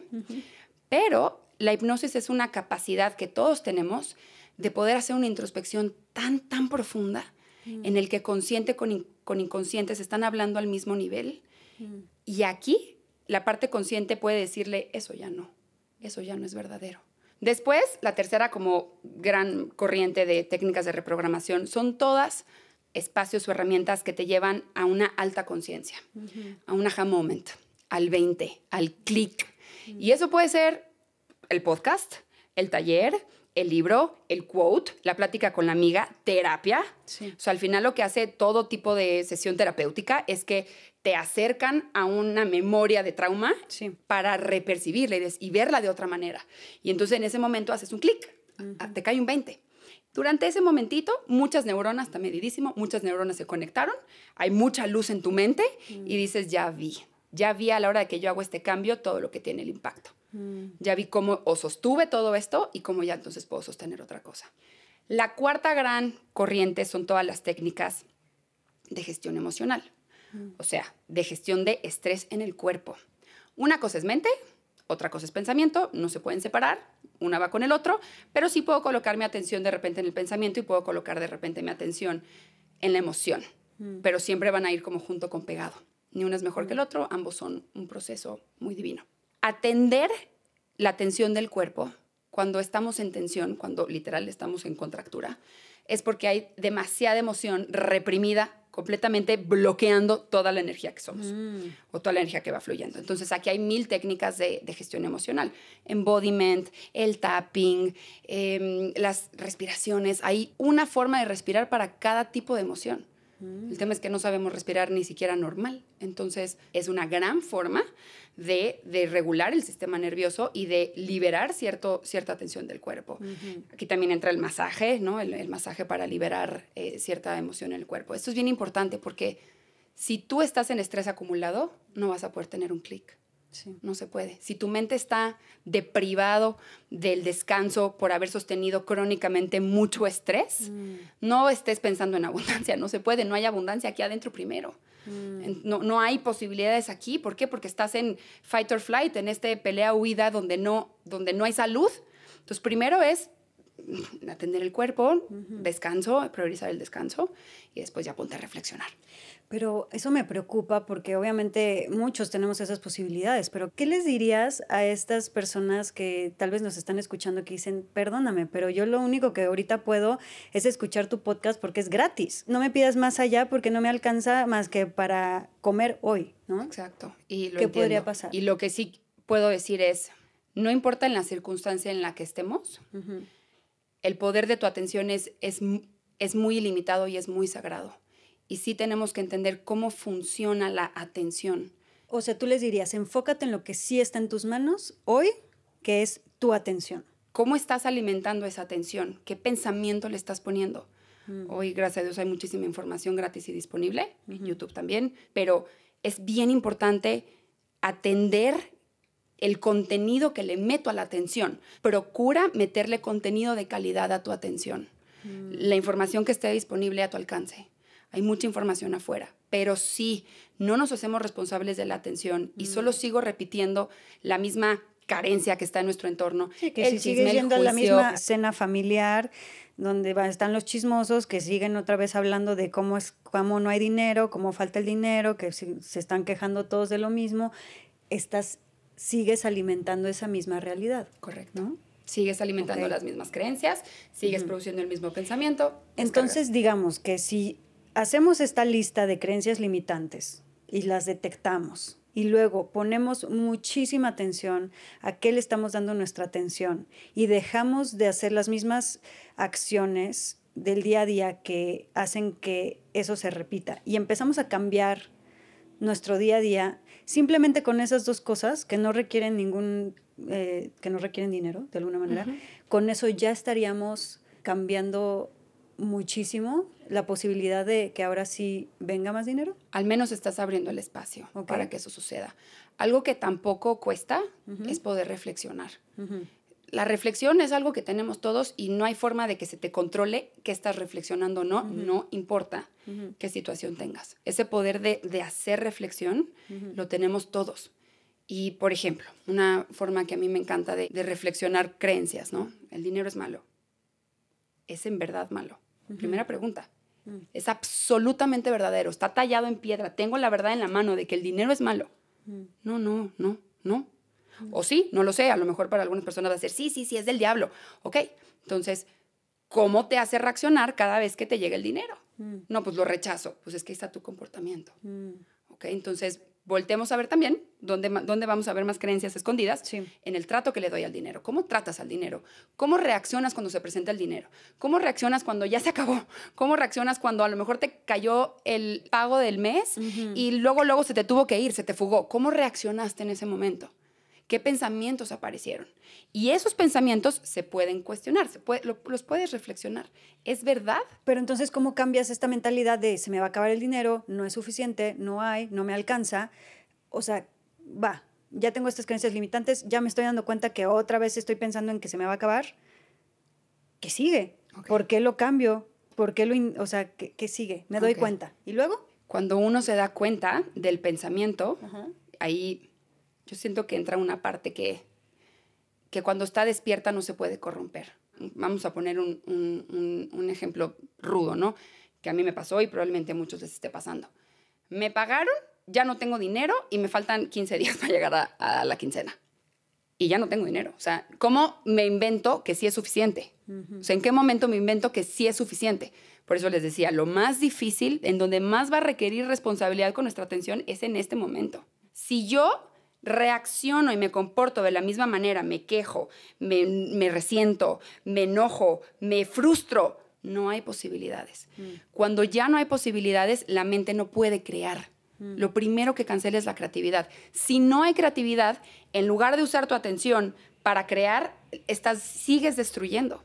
Pero la hipnosis es una capacidad que todos tenemos de poder hacer una introspección tan profunda en el que consciente con inconsciente se están hablando al mismo nivel. Y aquí la parte consciente puede decirle, eso ya no es verdadero. Después, la tercera como gran corriente de técnicas de reprogramación son todas espacios o herramientas que te llevan a una alta conciencia, a un aha moment, al 20, al clic. Y eso puede ser el podcast, el taller, el libro, el quote, la plática con la amiga, terapia. Sí. O sea, al final lo que hace todo tipo de sesión terapéutica es que te acercan a una memoria de trauma para repercibirla y verla de otra manera. Y entonces en ese momento haces un clic, te cae un 20. Durante ese momentito, muchas neuronas, está medidísimo, muchas neuronas se conectaron, hay mucha luz en tu mente y dices, ya vi a la hora de que yo hago este cambio todo lo que tiene el impacto. Ya vi cómo sostuve todo esto y cómo ya entonces puedo sostener otra cosa. La cuarta gran corriente son todas las técnicas de gestión emocional. O sea, de gestión de estrés en el cuerpo. Una cosa es mente, otra cosa es pensamiento, no se pueden separar, una va con el otro, pero sí puedo colocar mi atención de repente en el pensamiento y puedo colocar de repente mi atención en la emoción, pero siempre van a ir como junto con pegado. Ni uno es mejor que el otro, ambos son un proceso muy divino. Atender la tensión del cuerpo cuando estamos en tensión, cuando literal estamos en contractura, es porque hay demasiada emoción reprimida, completamente bloqueando toda la energía que somos o toda la energía que va fluyendo. Entonces, aquí hay 1000 técnicas de gestión emocional. Embodiment, el tapping, las respiraciones. Hay una forma de respirar para cada tipo de emoción. El tema es que no sabemos respirar ni siquiera normal. Entonces, es una gran forma de regular el sistema nervioso y de liberar cierta tensión del cuerpo. Aquí también entra el masaje, ¿no? El masaje para liberar cierta emoción en el cuerpo. Esto es bien importante porque si tú estás en estrés acumulado, no vas a poder tener un clic. Sí. No se puede. Si tu mente está deprivado del descanso por haber sostenido crónicamente mucho estrés, no estés pensando en abundancia. No se puede. No hay abundancia aquí adentro primero. No hay posibilidades aquí. ¿Por qué? Porque estás en fight or flight, en pelea-huida donde no hay salud. Entonces, primero es atender el cuerpo, descanso, priorizar el descanso y después ya ponte a reflexionar. Pero eso me preocupa porque obviamente muchos tenemos esas posibilidades, pero ¿qué les dirías a estas personas que tal vez nos están escuchando que dicen, perdóname, pero yo lo único que ahorita puedo es escuchar tu podcast porque es gratis? No me pidas más allá porque no me alcanza más que para comer hoy, ¿no? Exacto. Y lo ¿Qué entiendo. podría pasar? Y lo que sí puedo decir es, no importa en la circunstancia en la que estemos, el poder de tu atención es muy ilimitado y es muy sagrado. Y sí tenemos que entender cómo funciona la atención. O sea, tú les dirías, enfócate en lo que sí está en tus manos hoy, que es tu atención. ¿Cómo estás alimentando esa atención? ¿Qué pensamiento le estás poniendo? Hoy, gracias a Dios, hay muchísima información gratis y disponible, en YouTube también, pero es bien importante atender el contenido que le meto a la atención. Procura meterle contenido de calidad a tu atención. La información que esté disponible a tu alcance. Hay mucha información afuera, pero sí, no nos hacemos responsables de la atención y solo sigo repitiendo la misma carencia que está en nuestro entorno. Sí, que si sigues yendo a la misma cena familiar donde están los chismosos que siguen otra vez hablando de cómo no hay dinero, cómo falta el dinero, que se están quejando todos de lo mismo, sigues alimentando esa misma realidad. Correcto. ¿No? Sigues alimentando las mismas creencias, sigues produciendo el mismo pensamiento. Entonces, digamos que si hacemos esta lista de creencias limitantes y las detectamos y luego ponemos muchísima atención a qué le estamos dando nuestra atención y dejamos de hacer las mismas acciones del día a día que hacen que eso se repita y empezamos a cambiar nuestro día a día simplemente con esas dos cosas que no requieren que no requieren dinero de alguna manera, con eso ya estaríamos cambiando muchísimo la posibilidad de que ahora sí venga más dinero. Al menos estás abriendo el espacio para que eso suceda. Algo que tampoco cuesta es poder reflexionar. La reflexión es algo que tenemos todos y no hay forma de que se te controle que estás reflexionando o no, no importa qué situación tengas. Ese poder de hacer reflexión lo tenemos todos. Y, por ejemplo, una forma que a mí me encanta de reflexionar creencias, ¿no? El dinero es malo. ¿Es en verdad malo? Primera pregunta. Es absolutamente verdadero. Está tallado en piedra. Tengo la verdad en la mano de que el dinero es malo. No. O sí, no lo sé. A lo mejor para algunas personas va a ser sí, es del diablo. Ok, entonces, ¿cómo te hace reaccionar cada vez que te llega el dinero? No, pues lo rechazo. Pues es que ahí está tu comportamiento. Ok, entonces voltemos a ver también dónde vamos a ver más creencias escondidas en el trato que le doy al dinero. ¿Cómo tratas al dinero? ¿Cómo reaccionas cuando se presenta el dinero? ¿Cómo reaccionas cuando ya se acabó? ¿Cómo reaccionas cuando a lo mejor te cayó el pago del mes y luego se te tuvo que ir, se te fugó? ¿Cómo reaccionaste en ese momento? ¿Qué pensamientos aparecieron? Y esos pensamientos se pueden cuestionar, los puedes reflexionar. ¿Es verdad? Pero entonces, ¿cómo cambias esta mentalidad de se me va a acabar el dinero, no es suficiente, no me alcanza? O sea, ya tengo estas creencias limitantes, ya me estoy dando cuenta que otra vez estoy pensando en que se me va a acabar. ¿Qué sigue? Okay. ¿Por qué lo cambio? ¿Por qué ¿qué sigue? Me doy cuenta. ¿Y luego? Cuando uno se da cuenta del pensamiento, ahí yo siento que entra una parte que cuando está despierta no se puede corromper. Vamos a poner un ejemplo rudo, ¿no? Que a mí me pasó y probablemente a muchos les esté pasando. Me pagaron, ya no tengo dinero y me faltan 15 días para llegar a la quincena. Y ya no tengo dinero. O sea, ¿cómo me invento que sí es suficiente? O sea, ¿en qué momento me invento que sí es suficiente? Por eso les decía, lo más difícil, en donde más va a requerir responsabilidad con nuestra atención, es en este momento. Si yo reacciono y me comporto de la misma manera, me quejo, me resiento, me enojo, me frustro, no hay posibilidades. Cuando ya no hay posibilidades, la mente no puede crear. Lo primero que cancela es la creatividad. Si no hay creatividad, en lugar de usar tu atención para crear, sigues destruyendo.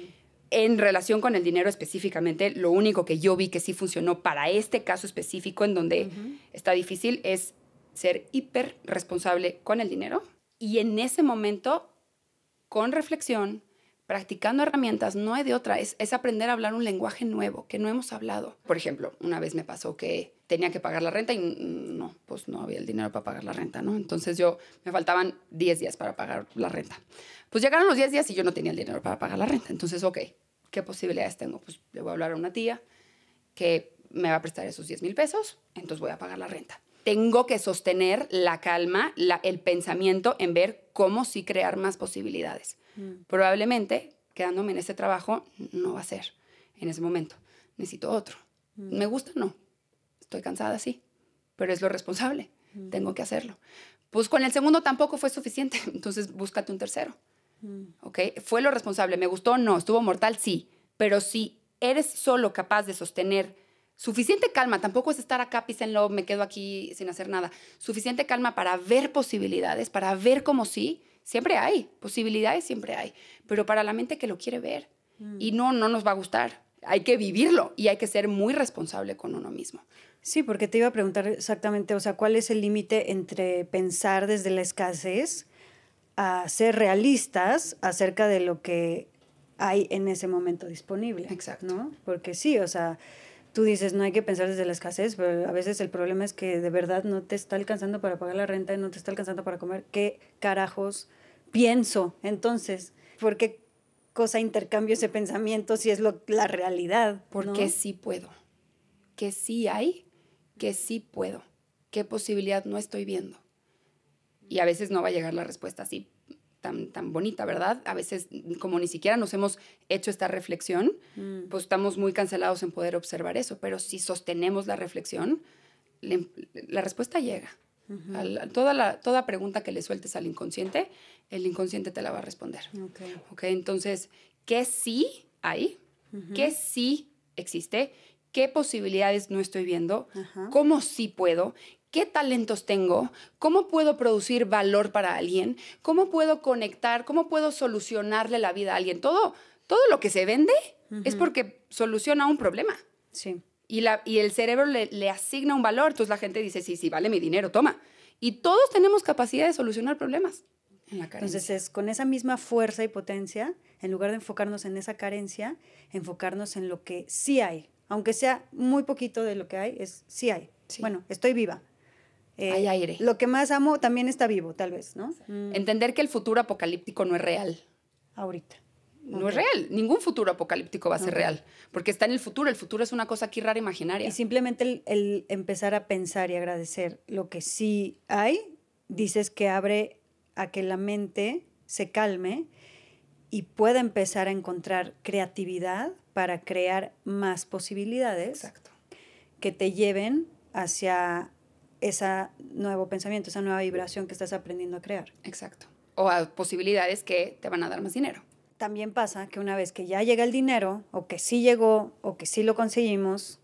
En relación con el dinero específicamente, lo único que yo vi que sí funcionó para este caso específico en donde está difícil es ser hiper responsable con el dinero y en ese momento, con reflexión, practicando herramientas, no hay de otra, es aprender a hablar un lenguaje nuevo que no hemos hablado. Por ejemplo, una vez me pasó que tenía que pagar la renta y no había el dinero para pagar la renta, ¿no? Entonces me faltaban 10 días para pagar la renta. Pues llegaron los 10 días y yo no tenía el dinero para pagar la renta. Entonces, ¿qué posibilidades tengo? Pues le voy a hablar a una tía que me va a prestar esos 10,000 pesos, entonces voy a pagar la renta. Tengo que sostener la calma, el pensamiento en ver cómo sí crear más posibilidades. Probablemente, quedándome en este trabajo, no va a ser en ese momento. Necesito otro. ¿Me gusta? No. Estoy cansada, sí. Pero es lo responsable. Tengo que hacerlo. Pues con el segundo tampoco fue suficiente. Entonces, búscate un tercero. ¿Okay? ¿Fue lo responsable? ¿Me gustó? No. ¿Estuvo mortal? Sí. Pero si eres solo capaz de sostener suficiente calma, tampoco es estar acá, písenlo, me quedo aquí sin hacer nada. Suficiente calma para ver posibilidades, para ver cómo sí, siempre hay. Posibilidades siempre hay. Pero para la mente que lo quiere ver. Y no nos va a gustar. Hay que vivirlo y hay que ser muy responsable con uno mismo. Sí, porque te iba a preguntar exactamente, o sea, ¿cuál es el límite entre pensar desde la escasez a ser realistas acerca de lo que hay en ese momento disponible? Exacto. ¿No? Porque sí, o sea, tú dices, no hay que pensar desde la escasez, pero a veces el problema es que de verdad no te está alcanzando para pagar la renta y no te está alcanzando para comer. ¿Qué carajos pienso? Entonces, ¿por qué cosa intercambio ese pensamiento si es la realidad? Porque sí puedo. Que sí hay, que sí puedo. ¿Qué posibilidad no estoy viendo? Y a veces no va a llegar la respuesta así tan bonita, ¿verdad? A veces, como ni siquiera nos hemos hecho esta reflexión, pues estamos muy cancelados en poder observar eso. Pero si sostenemos la reflexión, la respuesta llega. Toda pregunta que le sueltes al inconsciente, el inconsciente te la va a responder. Okay, entonces, ¿qué sí hay? ¿Qué sí existe? ¿Qué posibilidades no estoy viendo? ¿Cómo sí puedo? ¿Qué talentos tengo? ¿Cómo puedo producir valor para alguien? ¿Cómo puedo conectar? ¿Cómo puedo solucionarle la vida a alguien? Todo lo que se vende es porque soluciona un problema. Sí. Y el cerebro le asigna un valor. Entonces la gente dice, sí, vale mi dinero, toma. Y todos tenemos capacidad de solucionar problemas en la carencia. Entonces es con esa misma fuerza y potencia, en lugar de enfocarnos en esa carencia, enfocarnos en lo que sí hay. Aunque sea muy poquito de lo que hay, sí hay. Sí. Bueno, estoy viva. Hay aire. Lo que más amo también está vivo, tal vez, ¿no? Entender que el futuro apocalíptico no es real. Ahorita. No es real. Ningún futuro apocalíptico va a ser real. Porque está en el futuro. El futuro es una cosa aquí rara, imaginaria. Y simplemente el empezar a pensar y agradecer lo que sí hay, dices que abre a que la mente se calme y pueda empezar a encontrar creatividad para crear más posibilidades. Exacto. Que te lleven hacia ese nuevo pensamiento, esa nueva vibración que estás aprendiendo a crear. Exacto. O a posibilidades que te van a dar más dinero. También pasa que una vez que ya llega el dinero, o que sí llegó, o que sí lo conseguimos,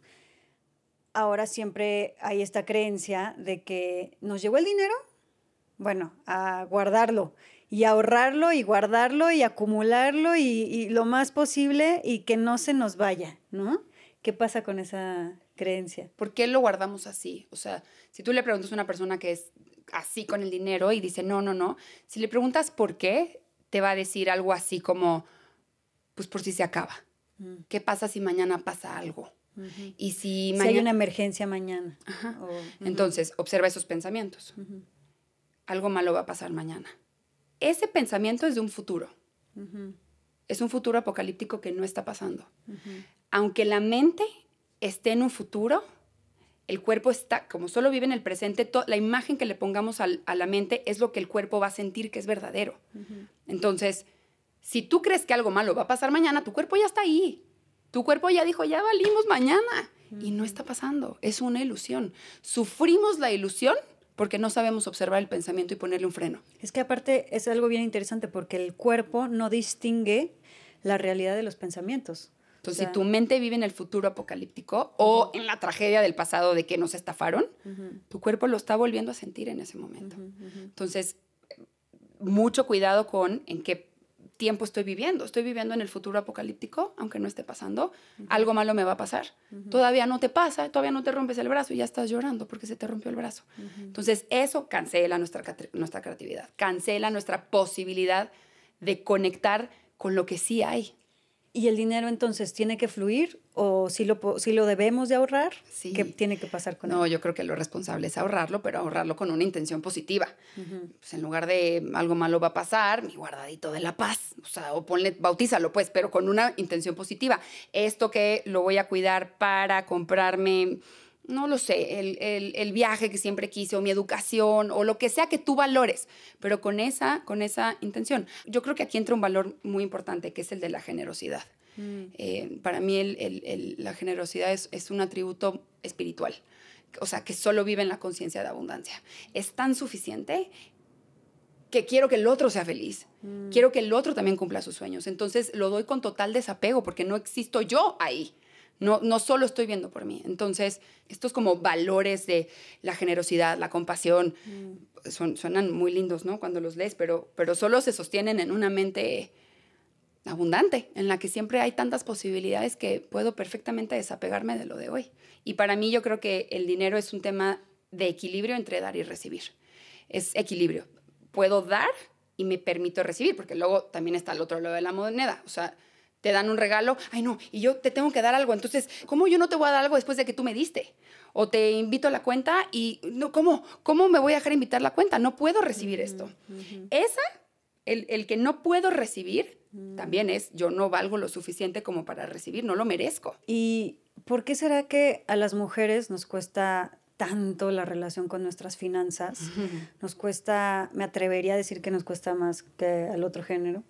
ahora siempre hay esta creencia de que nos llegó el dinero, bueno, a guardarlo, y ahorrarlo, y guardarlo, y acumularlo, y lo más posible, y que no se nos vaya, ¿no? ¿Qué pasa con esa creencia? ¿Por qué lo guardamos así? O sea, si tú le preguntas a una persona que es así con el dinero y dice no, si le preguntas por qué, te va a decir algo así como, pues por si se acaba. ¿Qué pasa si mañana pasa algo? Y si hay una emergencia mañana. Entonces, observa esos pensamientos. Algo malo va a pasar mañana. Ese pensamiento es de un futuro. Es un futuro apocalíptico que no está pasando. Aunque la mente esté en un futuro, el cuerpo está, como solo vive en el presente, la imagen que le pongamos a la mente es lo que el cuerpo va a sentir que es verdadero. Entonces, si tú crees que algo malo va a pasar mañana, tu cuerpo ya está ahí. Tu cuerpo ya dijo, ya valimos mañana. Y no está pasando, es una ilusión. Sufrimos la ilusión porque no sabemos observar el pensamiento y ponerle un freno. Es que aparte es algo bien interesante porque el cuerpo no distingue la realidad de los pensamientos. Entonces, si tu mente vive en el futuro apocalíptico o en la tragedia del pasado de que nos estafaron, tu cuerpo lo está volviendo a sentir en ese momento. Entonces, mucho cuidado con en qué tiempo estoy viviendo. Estoy viviendo en el futuro apocalíptico, aunque no esté pasando. Algo malo me va a pasar. Todavía no te pasa, todavía no te rompes el brazo y ya estás llorando porque se te rompió el brazo. Entonces, eso cancela nuestra creatividad, cancela nuestra posibilidad de conectar con lo que sí hay. ¿Y el dinero entonces tiene que fluir o si lo debemos de ahorrar? Sí. ¿Qué tiene que pasar con él? No, yo creo que lo responsable es ahorrarlo, pero ahorrarlo con una intención positiva. Pues en lugar de algo malo va a pasar, mi guardadito de la paz. O sea, bautízalo pues, pero con una intención positiva. Esto que lo voy a cuidar para comprarme, no lo sé, el viaje que siempre quise o mi educación o lo que sea que tú valores, pero con esa intención. Yo creo que aquí entra un valor muy importante que es el de la generosidad. Para mí la generosidad es un atributo espiritual, o sea, que solo vive en la conciencia de abundancia. Es tan suficiente que quiero que el otro sea feliz. Quiero que el otro también cumpla sus sueños. Entonces lo doy con total desapego porque no existo yo ahí. No solo estoy viendo por mí. Entonces, estos como valores de la generosidad, la compasión, suenan muy lindos, ¿no? Cuando los lees, pero solo se sostienen en una mente abundante, en la que siempre hay tantas posibilidades que puedo perfectamente desapegarme de lo de hoy. Y para mí yo creo que el dinero es un tema de equilibrio entre dar y recibir. Es equilibrio. Puedo dar y me permito recibir, porque luego también está el otro lado de la moneda. O sea, Te dan un regalo, ay no, y yo te tengo que dar algo. Entonces, ¿cómo yo no te voy a dar algo después de que tú me diste? O te invito a la cuenta y, no, ¿cómo me voy a dejar invitar a la cuenta? No puedo recibir esto. El que no puedo recibir, también es, yo no valgo lo suficiente como para recibir, no lo merezco. ¿Y por qué será que a las mujeres nos cuesta tanto la relación con nuestras finanzas? Nos cuesta, me atrevería a decir que nos cuesta más que al otro género.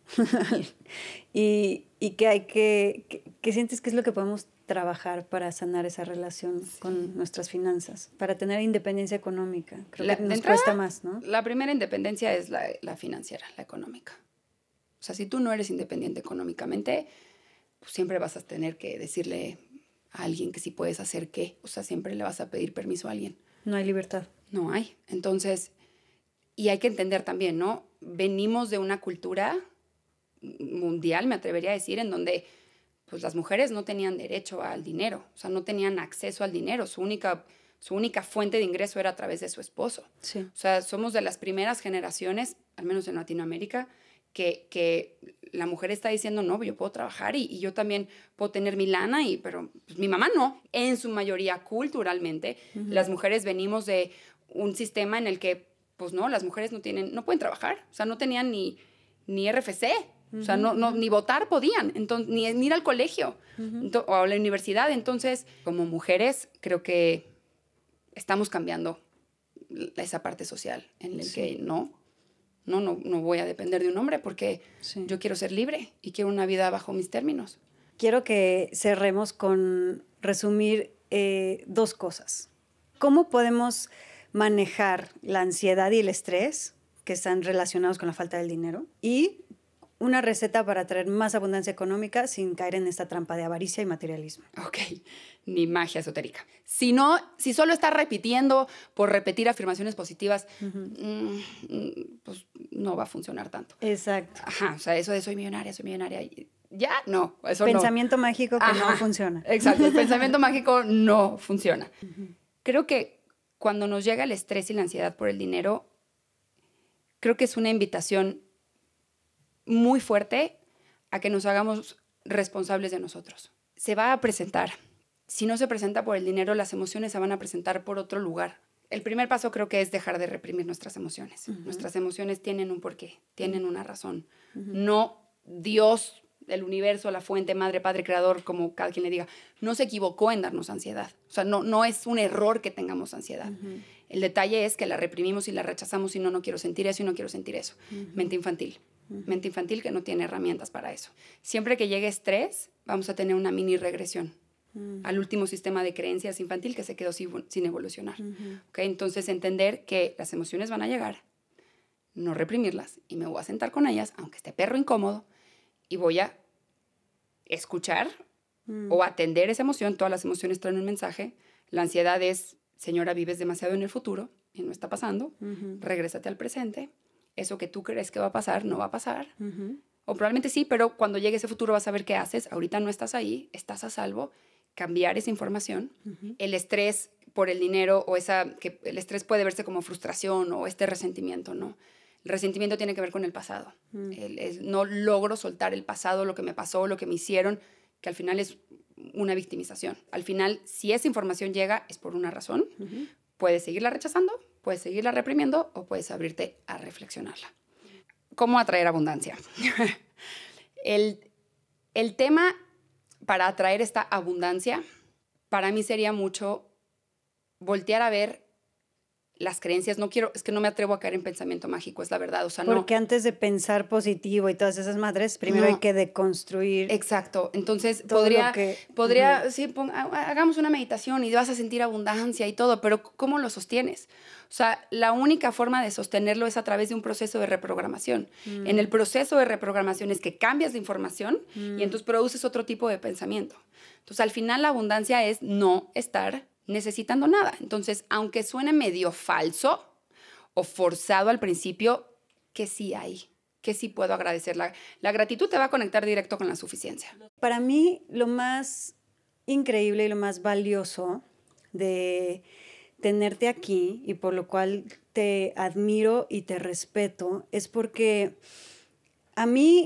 y que hay que sientes que es lo que podemos trabajar para sanar esa relación con nuestras finanzas, para tener independencia económica. Creo que nos cuesta más, ¿no? La primera independencia es la financiera, la económica. O sea, si tú no eres independiente económicamente, pues siempre vas a tener que decirle a alguien que sí puedes hacer qué. O sea, siempre le vas a pedir permiso a alguien. No hay libertad. No hay. Entonces, y hay que entender también, ¿no? Venimos de una cultura mundial, me atrevería a decir, en donde pues las mujeres no tenían derecho al dinero, o sea, no tenían acceso al dinero, su única fuente de ingreso era a través de su esposo. Sí. O sea, somos de las primeras generaciones, al menos en Latinoamérica, que la mujer está diciendo, no, yo puedo trabajar y yo también puedo tener mi lana, pero pues, mi mamá no. En su mayoría, culturalmente, las mujeres venimos de un sistema en el que, pues no, las mujeres no pueden trabajar, o sea, no tenían ni RFC. O sea, ni votar podían, entonces, ni ir al colegio o a la universidad. Entonces, como mujeres, creo que estamos cambiando esa parte social en el que no voy a depender de un hombre porque yo quiero ser libre y quiero una vida bajo mis términos. Quiero que cerremos con resumir 2 cosas. ¿Cómo podemos manejar la ansiedad y el estrés que están relacionados con la falta del dinero? Y una receta para traer más abundancia económica sin caer en esta trampa de avaricia y materialismo. Ok, ni magia esotérica. Si solo estás repitiendo por repetir afirmaciones positivas, pues no va a funcionar tanto. Exacto. Ajá, o sea, eso de soy millonaria. Ya, no, eso pensamiento mágico que no funciona. Exacto, el pensamiento mágico no funciona. Creo que cuando nos llega el estrés y la ansiedad por el dinero, creo que es una invitación muy fuerte a que nos hagamos responsables de nosotros. Se va a presentar. Si no se presenta por el dinero, las emociones se van a presentar por otro lugar. El primer paso creo que es dejar de reprimir nuestras emociones. Nuestras emociones tienen un porqué, tienen una razón. No Dios, el universo, la fuente, madre, padre, creador, como cada quien le diga, no se equivocó en darnos ansiedad. O sea, no es un error que tengamos ansiedad. El detalle es que la reprimimos y la rechazamos y no quiero sentir eso y no quiero sentir eso. Mente infantil. Mente infantil que no tiene herramientas para eso. Siempre que llegue estrés, vamos a tener una mini regresión al último sistema de creencias infantil que se quedó sin evolucionar. ¿Okay? Entonces, entender que las emociones van a llegar, no reprimirlas, y me voy a sentar con ellas, aunque esté perro incómodo, y voy a escuchar o atender esa emoción. Todas las emociones traen un mensaje. La ansiedad es, señora, vives demasiado en el futuro y no está pasando. Regrésate al presente. Eso que tú crees que va a pasar, no va a pasar. O probablemente sí, pero cuando llegue ese futuro vas a ver qué haces. Ahorita no estás ahí, estás a salvo. Cambiar esa información. El estrés por el dinero que el estrés puede verse como frustración o este resentimiento, ¿no? El resentimiento tiene que ver con el pasado. No logro soltar el pasado, lo que me pasó, lo que me hicieron, que al final es una victimización. Al final, si esa información llega, es por una razón. Puedes seguirla rechazando, puedes seguirla reprimiendo o puedes abrirte a reflexionarla. ¿Cómo atraer abundancia? El tema para atraer esta abundancia, para mí sería mucho voltear a ver las creencias. Es que no me atrevo a caer en pensamiento mágico, es la verdad. O sea, porque antes de pensar positivo y todas esas madres, primero hay que deconstruir. Exacto. Entonces, hagamos una meditación y vas a sentir abundancia y todo, pero ¿cómo lo sostienes? O sea, la única forma de sostenerlo es a través de un proceso de reprogramación. En el proceso de reprogramación es que cambias de información y entonces produces otro tipo de pensamiento. Entonces, al final, la abundancia es no estar necesitando nada. Entonces, aunque suene medio falso o forzado al principio, que sí hay, que sí puedo agradecer. La gratitud te va a conectar directo con la suficiencia. Para mí, lo más increíble y lo más valioso de tenerte aquí y por lo cual te admiro y te respeto es porque a mí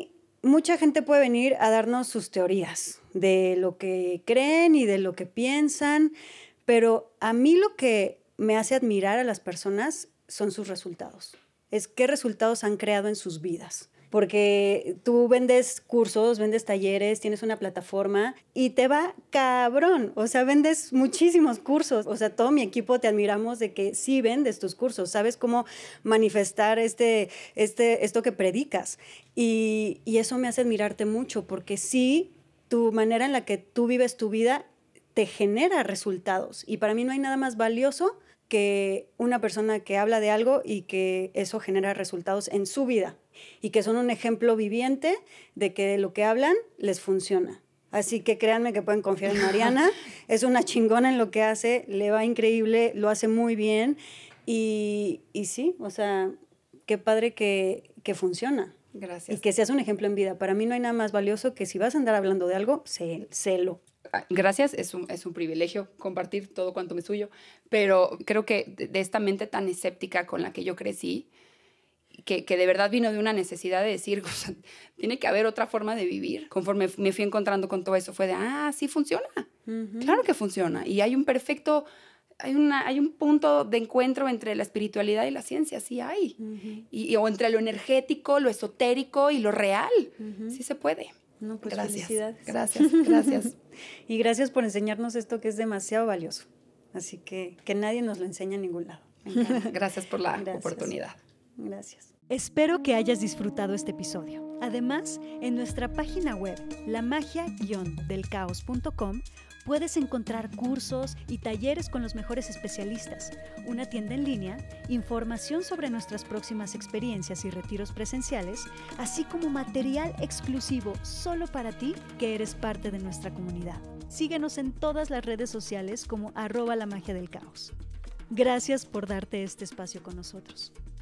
mucha gente puede venir a darnos sus teorías de lo que creen y de lo que piensan, pero a mí lo que me hace admirar a las personas son sus resultados. Es qué resultados han creado en sus vidas. Porque tú vendes cursos, vendes talleres, tienes una plataforma y te va cabrón. O sea, vendes muchísimos cursos. O sea, todo mi equipo te admiramos de que sí vendes tus cursos. Sabes cómo manifestar esto que predicas. Y eso me hace admirarte mucho porque sí, tu manera en la que tú vives tu vida te genera resultados. Y para mí no hay nada más valioso que una persona que habla de algo y que eso genera resultados en su vida y que son un ejemplo viviente de que lo que hablan les funciona. Así que créanme que pueden confiar en Mariana, es una chingona en lo que hace, le va increíble, lo hace muy bien y sí, o sea, qué padre que funciona. Gracias. Y que seas un ejemplo en vida. Para mí no hay nada más valioso que si vas a andar hablando de algo, sélo. Gracias, es un privilegio compartir todo cuanto me es suyo, pero creo que de esta mente tan escéptica con la que yo crecí, que de verdad vino de una necesidad de decir, o sea, tiene que haber otra forma de vivir. Conforme me fui encontrando con todo eso, fue de, sí funciona, claro que funciona, y hay un punto de encuentro entre la espiritualidad y la ciencia, sí hay, o entre lo energético, lo esotérico y lo real, sí se puede. No, pues gracias, felicidades. Gracias. Y gracias por enseñarnos esto que es demasiado valioso. Así que nadie nos lo enseña en ningún lado. Gracias por la oportunidad. Gracias. Espero que hayas disfrutado este episodio. Además, en nuestra página web, lamagia-delcaos.com, puedes encontrar cursos y talleres con los mejores especialistas, una tienda en línea, información sobre nuestras próximas experiencias y retiros presenciales, así como material exclusivo solo para ti que eres parte de nuestra comunidad. Síguenos en todas las redes sociales como @lamagiadelcaos. Gracias por darte este espacio con nosotros.